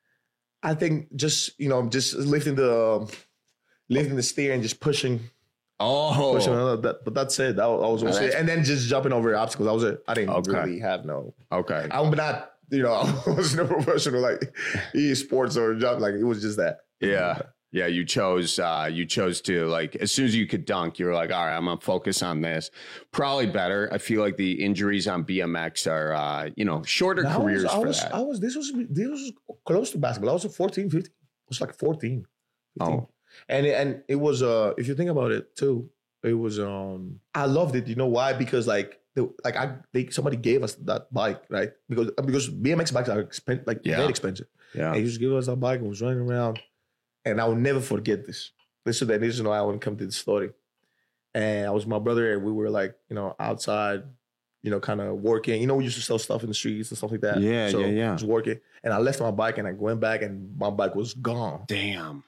I think just, you know, just lifting the lifting the steer and just pushing.
Oh.
Pushing, that, but that's it. That was, was it. And then just jumping over obstacles. That was it. I didn't okay. really have no.
Okay.
I'm not, you know, I wasn't a professional like e-sports or jump. Like it was just that.
Yeah. Yeah, you chose uh, you chose to like as soon as you could dunk, you were like, all right, I'm gonna focus on this. Probably better. I feel like the injuries on B M X are uh, you know, shorter
I
careers
was, I
for
was,
that.
I was this was this was close to basketball. I was a fourteen, fifteen. I was like fourteen. fifteen. Oh. And and it was uh if you think about it too, it was um I loved it. You know why? Because like the, like I they somebody gave us that bike, right? Because because B M X bikes are expen- like yeah. very expensive.
Yeah.
And he just gave us that bike and was running around. And I will never forget this. This is the reason why I want to come to the story. And I was with my brother, and we were like, you know, outside, you know, kind of working. You know, we used to sell stuff in the streets and stuff like that.
Yeah,
so
yeah, yeah.
I was working. And I left my bike, and I went back, and my bike was gone.
Damn.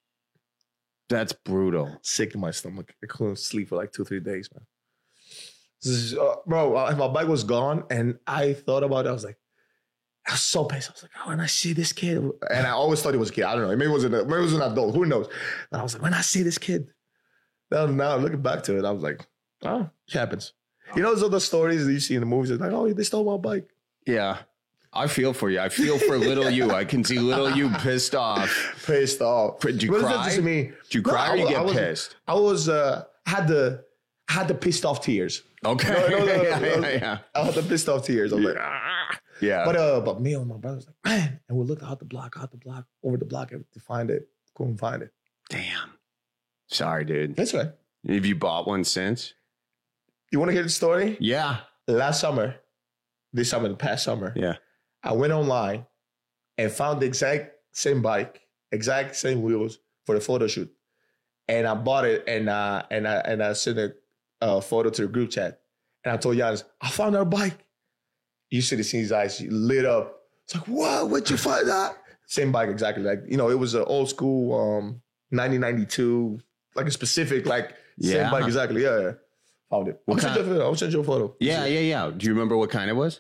That's brutal.
Sick to my stomach. I couldn't sleep for like two, three days, man. This is, uh, bro, uh, my bike was gone, and I thought about it. I was like, I was so pissed. I was like, oh, when I see this kid, and I always thought he was a kid. I don't know. Maybe it was an, maybe it was an adult. Who knows? And I was like, when I see this kid, now, now looking back to it, I was like, oh, it happens. You know, those other stories that you see in the movies. It's like, oh, they stole my bike.
Yeah. I feel for you. I feel for little you. I can see little you pissed off.
Pissed off.
Did you
what
cry?
Does that just mean?
Did you cry no, or you get
I was,
pissed?
I was, uh, had the, had the pissed off tears.
Okay.
No, no, no,
yeah,
no,
yeah, yeah.
I had the pissed off tears. I was like, ah.
Yeah.
But uh, but me and my brother was like, man, and we looked out the block, out the block, over the block to find it. Couldn't find it.
Damn. Sorry, dude.
That's right.
Have you bought one since?
You want to hear the story?
Yeah.
Last summer, this summer, the past summer,
yeah,
I went online and found the exact same bike, exact same wheels for the photo shoot, and I bought it and uh and I and I sent a uh, photo to the group chat, and I told Giannis, I found our bike. You should have seen his eyes lit up. It's like, what? Where'd you find that? Same bike, exactly. Like, you know, it was an old school um, nineteen ninety-two, like a specific, like,
yeah.
same bike, exactly. Yeah, yeah. Found it. I'll send, you, I'll send you a photo.
Yeah, yeah, yeah. Do you remember what kind it was?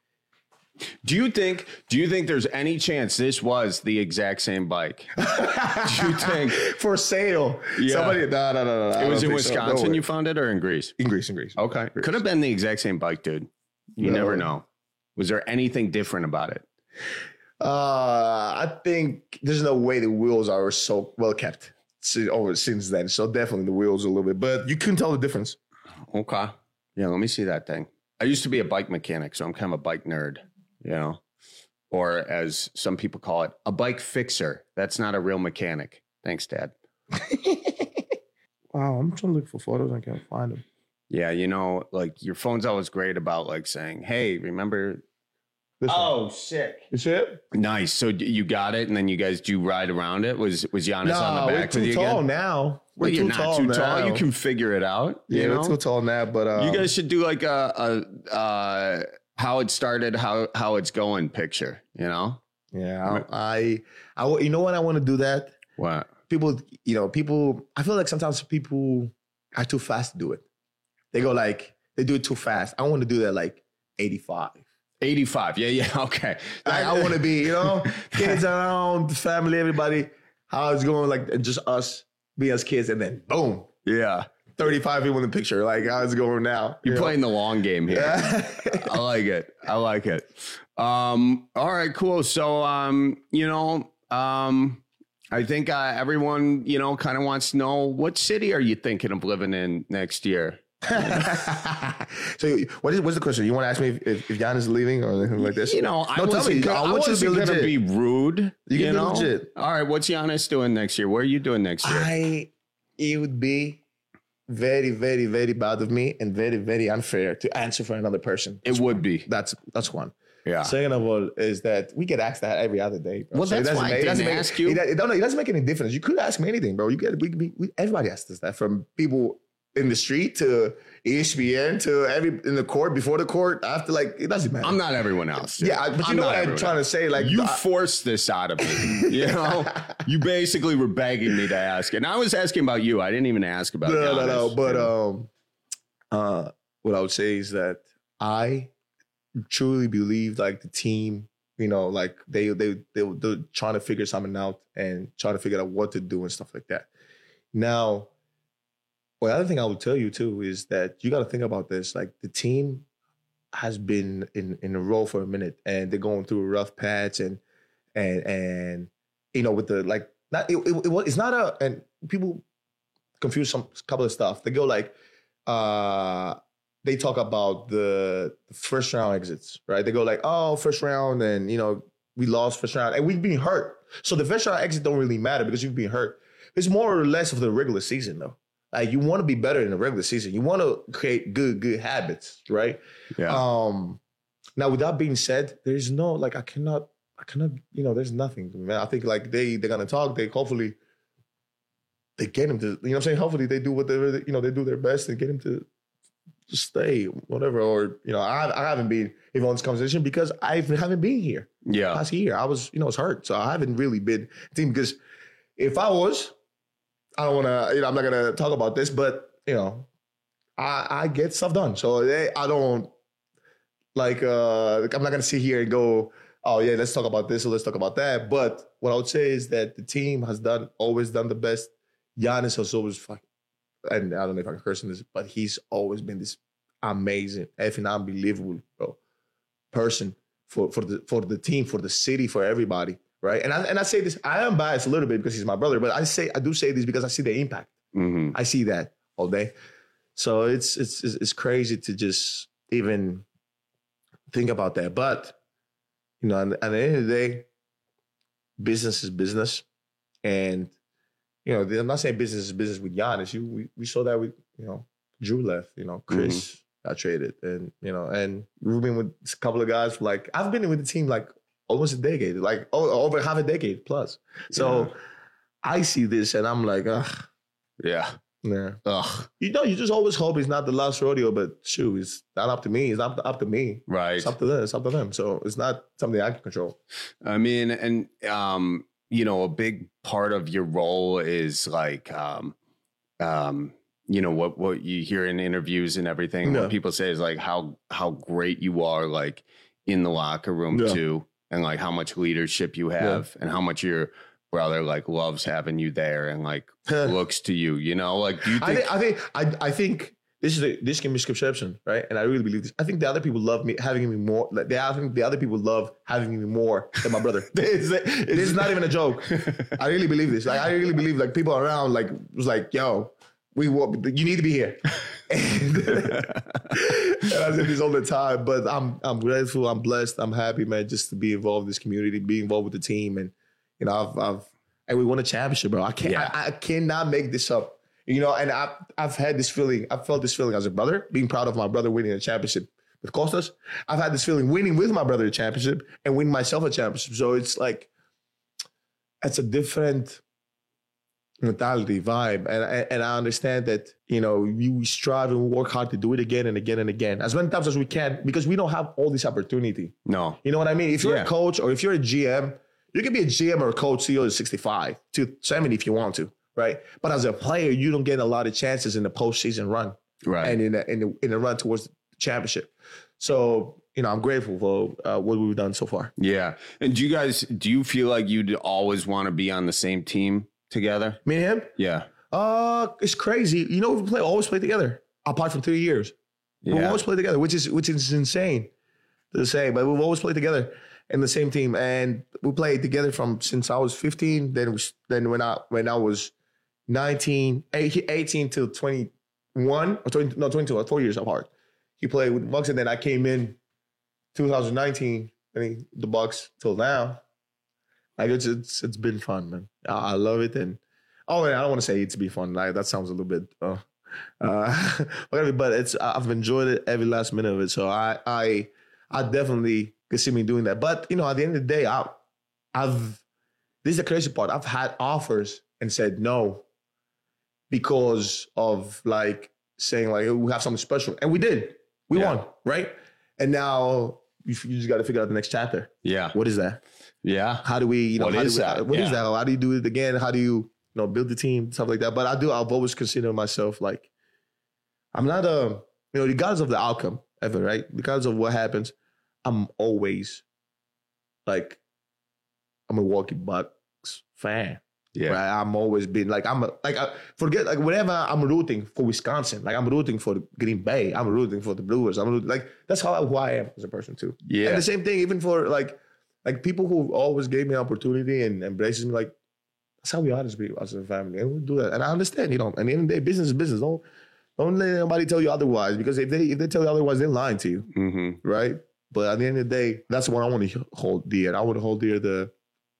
Do you think, do you think there's any chance this was the exact same bike? Do you think?
For sale.
Yeah.
Somebody, no, no, no, no.
It was in Wisconsin so. no you found it or in Greece?
In Greece, in Greece.
Okay.
Greece.
Could have been the exact same bike, dude. You no. never know. Was there anything different about it?
Uh, I think there's no way the wheels are so well kept over since then. So definitely the wheels a little bit, but you couldn't tell the difference.
Okay. Yeah, let me see that thing. I used to be a bike mechanic, so I'm kind of a bike nerd, you know, or as some people call it, a bike fixer. That's not a real mechanic. Thanks, Dad.
Wow, I'm trying to look for photos. I can't find them.
Yeah, you know, like your phone's always great about like saying, hey, remember?
This
oh,
one.
sick.
You see it?
Nice. So you got it, and then you guys do ride around it? Was was Giannis
no,
on the back
we're
with you
too tall
again?
now. We're
well,
too
you're not
tall
too
now.
tall. You can figure it out.
Yeah,
you know?
we're too tall now, but... Um,
you guys should do like a, a uh, how it started, how how it's going picture, you know?
Yeah, I, I, I you know what I want to do that?
What?
people, you know, people, I feel like sometimes people are too fast to do it. They go like, they do it too fast. I want to do that like eighty-five.
eighty-five. Yeah, yeah. Okay.
I, I want to be, you know, kids around, family, everybody, how it's going, like just us, be as kids, and then boom.
Yeah.
thirty-five people in the picture. Like, how it's going now.
You're
you
playing
know?
the long game here. I like it. I like it. Um, all right, cool. So, um, you know, um, I think uh, everyone, you know, kind of wants to know, what city are you thinking of living in next year?
So what is what's the question? You want to ask me if, if, if Giannis is leaving or anything like this?
You know, I
no,
wasn't,
tell me.
I
I want you to be
wasn't gonna
legit.
be rude.
You
You,
can be
know?
legit.
All right, what's Giannis doing next year? Where are you doing next year?
I it would be very, very, very bad of me and very, very unfair to answer for another person.
It would be.
That's that's one.
Yeah.
Second of all, is that we get asked that every other day. Bro.
Well, that's
it doesn't
why I
make, it
didn't
doesn't make,
ask you.
It, it, don't, it doesn't make any difference. You could ask me anything, bro. You get we, we, we everybody asks us that, from people in the street to E S P N to every in the court, before the court, after. Like, it doesn't matter.
I'm not everyone else. Dude.
Yeah, I- but you
I'm
know
not
what I'm
everyone
trying to
else.
say. Like,
you
I-
forced this out of me. You know, you basically were begging me to ask it. And I was asking about you. I didn't even ask about
no, no,
Giannis.
no. But um, uh, what I would say is that I truly believe like the team, you know, like they they they they're trying to figure something out and trying to figure out what to do and stuff like that. Now, well, the other thing I would tell you too is that you got to think about this. Like, the team has been in in a row for a minute, and they're going through a rough patch, and and and you know, with the like, not it, it, it it's not a, and people confuse some couple of stuff. They go like, uh, they talk about the first round exits, right? They go like, oh, first round, and you know, we lost first round, and we've been hurt. So the first round exit don't really matter because you've been hurt. It's more or less of the regular season, though. Like, you want to be better in the regular season. You want to create good, good habits, right?
Yeah.
Um, now, with that being said, there's no, like, I cannot, I cannot, you know, there's nothing. Man, I think, like, they, they're going to talk. They hopefully, they get him to, you know what I'm saying? Hopefully they do whatever, you know, they do their best and get him to, to stay, whatever. Or, you know, I, I haven't been involved in this conversation because I haven't been here.
Yeah.
Last year, I was, you know, I was hurt. So I haven't really been team, because if I was, I don't want to, you know, I'm not going to talk about this, but, you know, I, I get stuff done. So they, I don't, like, uh, I'm not going to sit here and go, oh, yeah, let's talk about this or let's talk about that. But what I would say is that the team has done, always done the best. Giannis has always, fuck, and I don't know if I can curse on this, but he's always been this amazing, effing unbelievable, bro, person for, for, the, for the team, for the city, for everybody. Right. And I and I say this, I am biased a little bit because he's my brother, but I say I do say this because I see the impact.
Mm-hmm.
I see that all day. So it's it's it's crazy to just even think about that. But, you know, at the end of the day, business is business. And, you know, I'm not saying business is business with Giannis. You we, we saw that with, you know, Drew left, you know, Chris mm-hmm. got traded. And, you know, and we've been with a couple of guys for like, I've been with the team like almost a decade, like oh, over half a decade plus. So yeah. I see this and I'm like, ugh.
Yeah.
Yeah.
Ugh.
You know, you just always hope it's not the last rodeo, but shoot, it's not up to me. It's not up to me.
Right.
It's up to them. It's up to them. So it's not something I can control.
I mean, and, um, you know, a big part of your role is like, um, um, you know, what, what you hear in interviews and everything,
Yeah.
what people say is like how, how great you are, like in the locker room
Yeah.
too. And like how much leadership you have yeah. and how much your brother like loves having you there and like looks to you, you know, like do you think,
I think, I think, I, I think this is a, this can be misconception, right? And I really believe this. I think the other people love me, having me more. Like the, I think the other people love having me more than my brother. This is not even a joke. I really believe this. Like, I really believe like people around like was like, yo, we will, you need to be here. And, and I say this all the time, but I'm I'm grateful, I'm blessed, I'm happy, man, just to be involved in this community, be involved with the team, and you know, I've I've and we won a championship, bro. I can't, yeah. I, I cannot make this up, you know. And I've I've had this feeling, I've felt this feeling as a brother, being proud of my brother winning a championship with Costas. I've had this feeling winning with my brother a championship and winning myself a championship. So it's like, it's a different mentality, vibe, and and I understand that, you know, you strive and work hard to do it again and again and again as many times as we can, because we don't have all this opportunity.
No,
you know what I mean? If you're
yeah.
a coach or if you're a G M, You can be a G M or a coach C E O at sixty-five to seventy if you want to, right? But as a player, you don't get a lot of chances in the postseason run,
right?
And in the, in the, in the run towards the championship. So, you know, I'm grateful for uh, what we've done so far.
Yeah. And do you guys, do you feel like you'd always want to be on the same team together?
Me and him?
Yeah.
Uh, it's crazy. You know, we play always play together, apart from three years. Yeah. We always play together, which is which is insane to say, but we've always played together in the same team, and we played together from since I was fifteen. Then we, then when I when I was nineteen, eighteen till twenty-one or twenty, no twenty-two, four years apart. He played with the Bucks, and then I came in two thousand nineteen. I mean, the Bucks till now. Like it's it's it's been fun, man. I, I love it, and oh, and I don't want to say it's been fun. Like that sounds a little bit. Uh, Uh, but it's I've enjoyed it every last minute of it. So I I I definitely could see me doing that. But you know, at the end of the day, I I've this is the crazy part. I've had offers and said no because of like saying like we have something special, and we did. We yeah. won, right? And now you, you just got to figure out the next chapter.
Yeah,
what is that?
Yeah,
how do we? You know,
what
how
is
do we,
that?
What
yeah.
is that? How do you do it again? How do you? You know, build the team, stuff like that. But I do, I've always considered myself like, I'm not a, you know, regardless of the outcome ever, right? Regardless of what happens, I'm always like, I'm a Milwaukee Bucks fan.
Yeah.
Right? I'm always been like, I'm a, like, I forget, like, whenever I'm rooting for Wisconsin, like, I'm rooting for Green Bay, I'm rooting for the Brewers. I'm rooting, like, that's how who I am as a person too.
Yeah.
And the same thing, even for like, like people who always gave me opportunity and embraces me, like, that's how we are as people, as a family. And we do that. And I understand, you know, at the end of the day, business is business. Don't, don't let anybody tell you otherwise, because if they if they tell you otherwise, they're lying to you.
Mm-hmm.
Right? But at the end of the day, that's what I want to hold dear. I want to hold dear the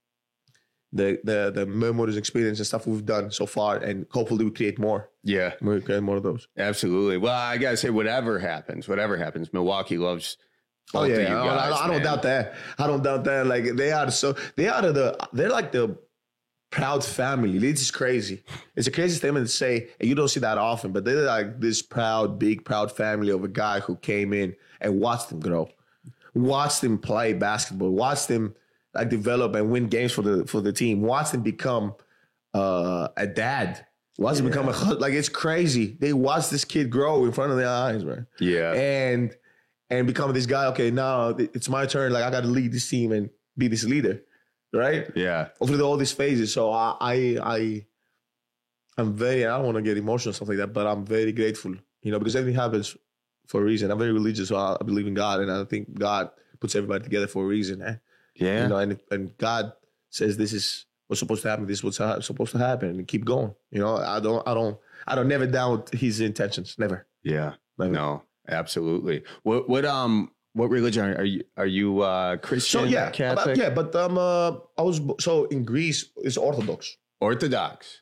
the the the memories, experience, and stuff we've done so far, and hopefully we create more.
Yeah.
We create more of those.
Absolutely. Well, I gotta say, whatever happens, whatever happens, Milwaukee loves both
oh yeah,
of you guys,
I, I, I don't doubt that. I don't doubt that. Like they are so they are the they're like the proud family. This is crazy. It's a crazy statement to say, and you don't see that often, but they're like this proud, big, proud family of a guy who came in and watched them grow, watched them play basketball, watched them like develop and win games for the for the team, watched them become uh, a dad, watched yeah. them become a like it's crazy. They watched this kid grow in front of their eyes, right?
Yeah,
and and become this guy. Okay, now it's my turn. Like I got to lead this team and be this leader. Right?
Yeah.
Over all these phases. So I, I, I, I'm very, I don't want to get emotional, stuff like that, but I'm very grateful, you know, because everything happens for a reason. I'm very religious, so I believe in God, and I think God puts everybody together for a reason. Eh?
Yeah.
You know, and, and God says this is what's supposed to happen, this is what's supposed to happen, and keep going. You know, I don't, I don't, I don't never doubt his intentions. Never.
Yeah.
Never.
No, absolutely. What, what, um, What religion are you? Are you uh, Christian?
So yeah,
Catholic?
But, yeah, but um, uh, I was so in Greece it's Orthodox.
Orthodox.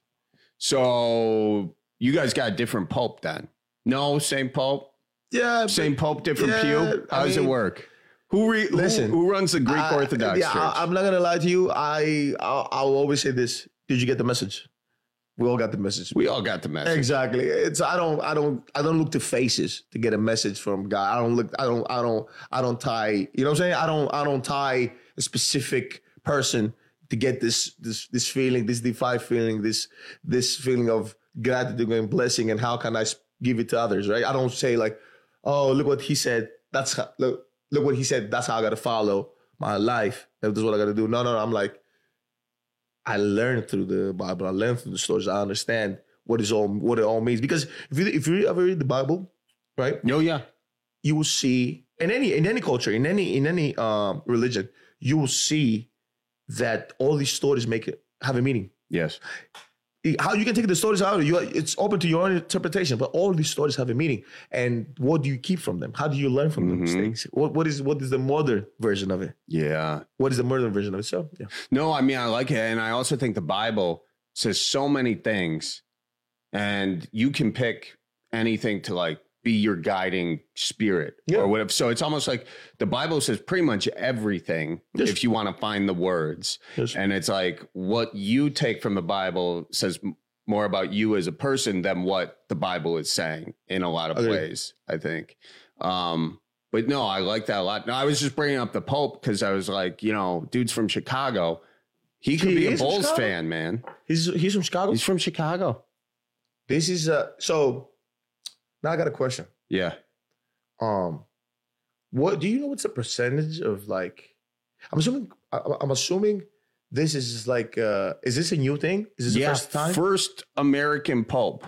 So you guys got a different pope then? No, same pope.
Yeah,
same
but,
pope, different
yeah,
pew. How I does mean, it work? Who re-
listen?
Who, who runs the Greek
I,
Orthodox
yeah,
Church?
I, I'm not gonna lie to you. I I'll, I'll always say this. Did you get the message? We all got the message.
We all got the message.
Exactly. It's I don't I don't I don't look to faces to get a message from God. I don't look I don't I don't I don't tie, you know what I'm saying? I don't I don't tie a specific person to get this this this feeling, this divine feeling, this this feeling of gratitude and blessing, and how can I give it to others, right? I don't say like, oh, look what he said. That's how, look look what he said. That's how I got to follow my life. That's what I got to do. No, no, no. I'm like, I learned through the Bible. I learned through the stories. I understand what is all what it all means. Because if you if you ever read the Bible, right?
Oh yeah,
you will see in any in any culture, in any in any um, religion, you will see that all these stories make it have a meaning.
Yes.
How you can take the stories out, you it's open to your own interpretation, but all these stories have a meaning. And what do you keep from them? How do you learn from
mm-hmm.
the mistakes? What what is what is the modern version of it?
Yeah.
What is the modern version of it? So yeah.
No, I mean I like it, and I also think the Bible says so many things, and you can pick anything to like be your guiding spirit yeah. or whatever. So it's almost like the Bible says pretty much everything yes. if you want to find the words.
Yes.
And it's like what you take from the Bible says more about you as a person than what the Bible is saying in a lot of okay. ways, I think. Um, but no, I like that a lot. No, I was just bringing up the Pope because I was like, you know, dude's from Chicago. He could
He
be a
is from
Bulls
Chicago?
fan, man.
He's he's from Chicago.
He's from Chicago.
This is uh so now I got a question.
Yeah.
Um, what do you know? What's the percentage of like? I'm assuming. I, I'm assuming this is like. Uh, is this a new thing? Is this
yeah,
the first time?
first American Pope.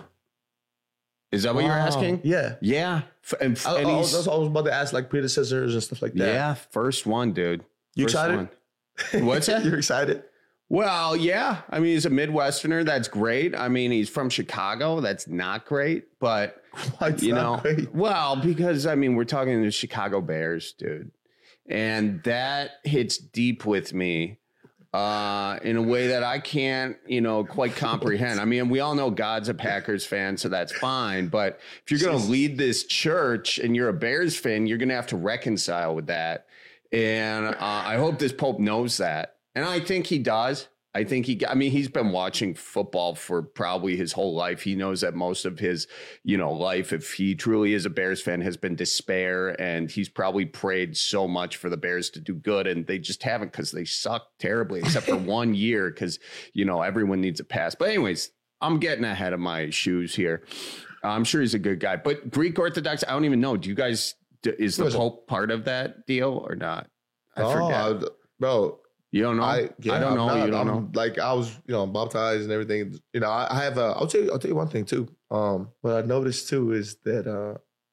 Is that what you're
Wow.
asking?
Yeah.
Yeah. F- And,
I,
and
I,
he's-
was, I was about to ask like predecessors and stuff like that.
yeah, first one, dude.
You
First
excited?
one. What's that?
You're excited?
Well, yeah. I mean, he's a Midwesterner. That's great. I mean, he's from Chicago. That's not great. But,
What's
you
not
know,
great?
well, because, I mean, we're talking the Chicago Bears, dude. And that hits deep with me uh, in a way that I can't, you know, quite comprehend. I mean, we all know God's a Packers fan, so that's fine. But if you're going to lead this church and you're a Bears fan, you're going to have to reconcile with that. And uh, I hope this Pope knows that. And I think he does. I think he, I mean, he's been watching football for probably his whole life. He knows that most of his, you know, life, if he truly is a Bears fan, has been despair. And he's probably prayed so much for the Bears to do good. And they just haven't because they suck terribly, except for one year because, you know, everyone needs a pass. But anyways, I'm getting ahead of my shoes here. I'm sure he's a good guy. But Greek Orthodox, I don't even know. Do you guys, is the Pope part of that deal or not? I
oh,
forget.
I- bro.
You don't know?
I, yeah,
I don't know.
I'm not,
you don't
I'm,
know.
Like I was, you know, baptized and everything. You know, I, I have a. I'll tell you. I'll tell you one thing too. Um, what I noticed too is that uh,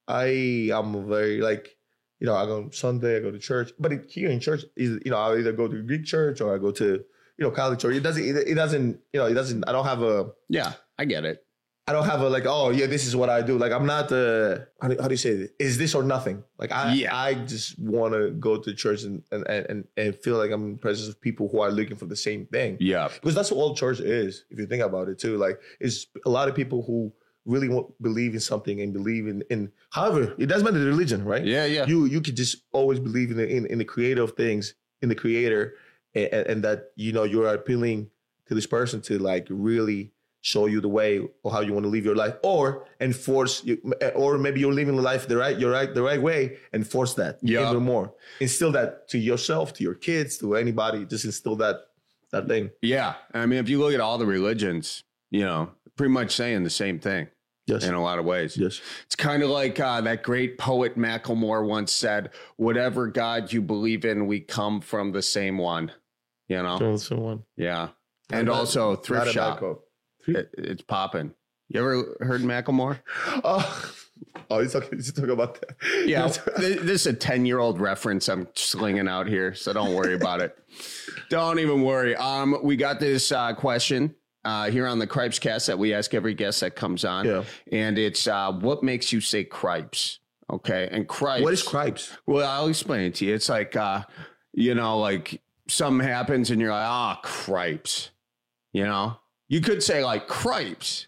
I am very like, you know, I go Sunday, I go to church, but it, here in church, is you know, I either go to Greek church or I go to, you know, Catholic church. It doesn't. It, it doesn't. You know, it doesn't. I don't have a.
Yeah, I get it.
I don't have a like, oh yeah, this is what I do. Like I'm not the how do, how do you say it? Is this or nothing? Like I
Yeah.
I just want to go to church and and, and and feel like I'm in the presence of people who are looking for the same thing.
Yeah.
Because that's what all church is, if you think about it too. Like it's a lot of people who really want, believe in something and believe in in however, it doesn't matter the religion, right?
Yeah, yeah.
You you could just always believe in the in, in the creator of things, in the creator, and, and that you know you're appealing to this person to like really show you the way or how you want to live your life, or enforce you, or maybe you're living the life the right, you're right, the right way, and force that
Yeah.
even more. Instill that to yourself, to your kids, to anybody. Just instill that that thing.
Yeah. I mean, if you look at all the religions, you know, pretty much saying the same thing.
Yes.
In a lot of ways.
Yes.
It's kind of like uh, that great poet Macklemore once said, whatever God you believe in, we come from the same one. You know?
Someone.
Yeah. And
Not a-
also
not
thrift
a bad
shop.
quote.
It, it's popping. You ever heard Macklemore?
Oh, oh, he's talking, he's talking about that.
Yeah, th- this is a ten-year-old reference I'm slinging out here, so don't worry about it. Don't even worry. Um, we got this uh, question uh, here on the Cripes Cast that we ask every guest that comes on,
Yeah.
and it's uh, what makes you say cripes? Okay, and cripes.
What is cripes?
Well, I'll explain it to you. It's like, uh, you know, like something happens and you're like, ah, cripes. You know, you could say like cripes.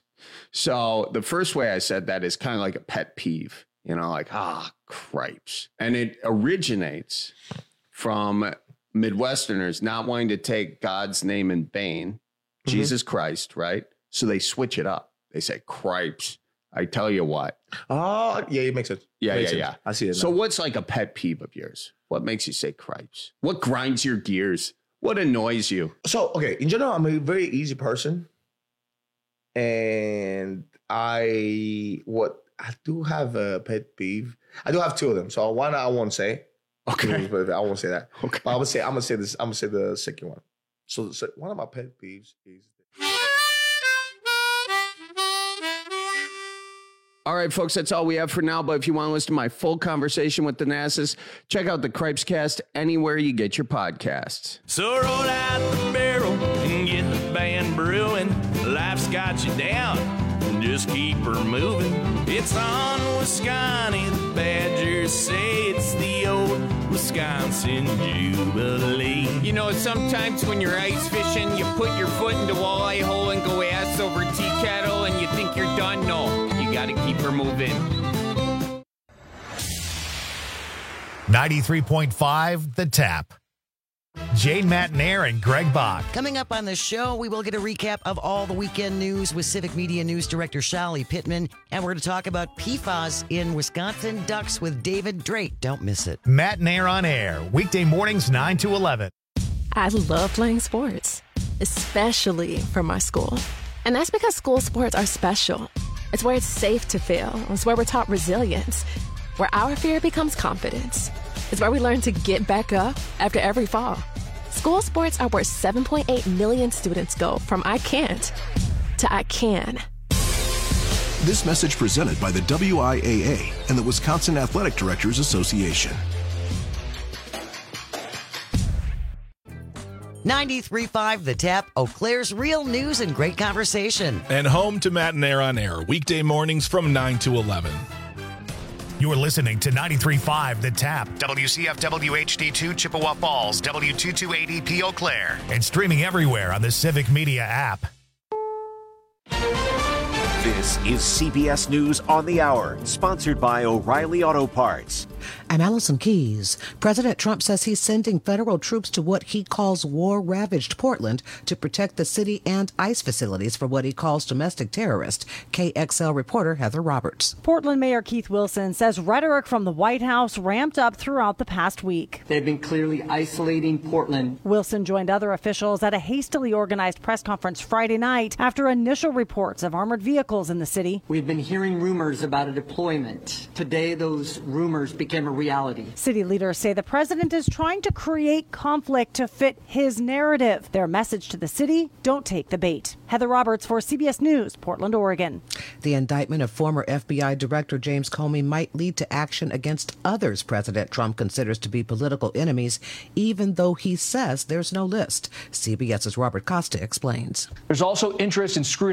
So the first way I said that is kind of like a pet peeve, you know, like, ah, cripes. And it originates from Midwesterners not wanting to take God's name in vain, Jesus Christ, right? So they switch it up. They say cripes. I tell you what.
Oh, yeah, it makes sense.
Yeah,
Makes
yeah,
sense.
yeah.
I see it
So
now.
what's like a pet peeve of yours? What makes you say cripes? What grinds your gears? What annoys you?
So, okay, in general, I'm a very easy person. And I, what, I do have a pet peeve. I do have two of them. So one I won't say.
Okay.
But I won't say that.
Okay.
But I'm gonna say, I'm gonna say this, I'm gonna say the second one. So, so one of my pet peeves is
All right, folks, that's all we have for now. But if you want to listen to my full conversation with Thanasis, check out the Cripes Cast anywhere you get your podcasts.
So roll out the barrel and get the band brewing. Life's got you down, just keep her moving. It's on Wisconsin, the Badgers say it's the old Wisconsin Jubilee.
You know, sometimes when you're ice fishing, you put your foot in the walleye hole and go ass over tea kettle and you think you're done. No, you got to keep her moving.
ninety-three point five The Tap. Jane Matnair and Greg Bach.
Coming up on the show, we will get a recap of all the weekend news with Civic Media News Director Shally Pittman. And we're going to talk about P F A S in Wisconsin Ducks with David Drake. Don't miss it.
Matnair on air, weekday mornings nine to eleven.
I love playing sports. especially for my school. And that's because school sports are special. It's where it's safe to fail. It's where we're taught resilience, where our fear becomes confidence. It's where we learn to get back up after every fall. School sports are where seven point eight million students go from I can't to I can.
This message presented by the W I A A and the Wisconsin Athletic Directors Association.
ninety-three point five The Tap, Eau Claire's real news and great conversation.
And home to Matt and Air on Air, weekday mornings from nine to eleven.
You're listening to ninety-three point five The Tap, W C F W H D two Chippewa Falls, W two twenty-eight E P Eau Claire, and streaming everywhere on the Civic Media app.
This is C B S News on the Hour, sponsored by O'Reilly Auto Parts.
I'm Allison Keyes. President Trump says he's sending federal troops to what he calls war-ravaged Portland to protect the city and ICE facilities for what he calls domestic terrorists. K X L reporter Heather Roberts.
Portland Mayor Keith Wilson says rhetoric from the White House ramped up throughout the past week.
They've been clearly isolating Portland.
Wilson joined other officials at a hastily organized press conference Friday night after initial reports of armored vehicles in the city.
We've been hearing rumors about a deployment. Today, those rumors became a reality.
City leaders say the president is trying to create conflict to fit his narrative. Their message to the city: don't take the bait. Heather Roberts for C B S News, Portland, Oregon.
The indictment of former F B I Director James Comey might lead to action against others President Trump considers to be political enemies, even though he says there's no list. CBS's Robert Costa explains.
There's also interest in scrutinizing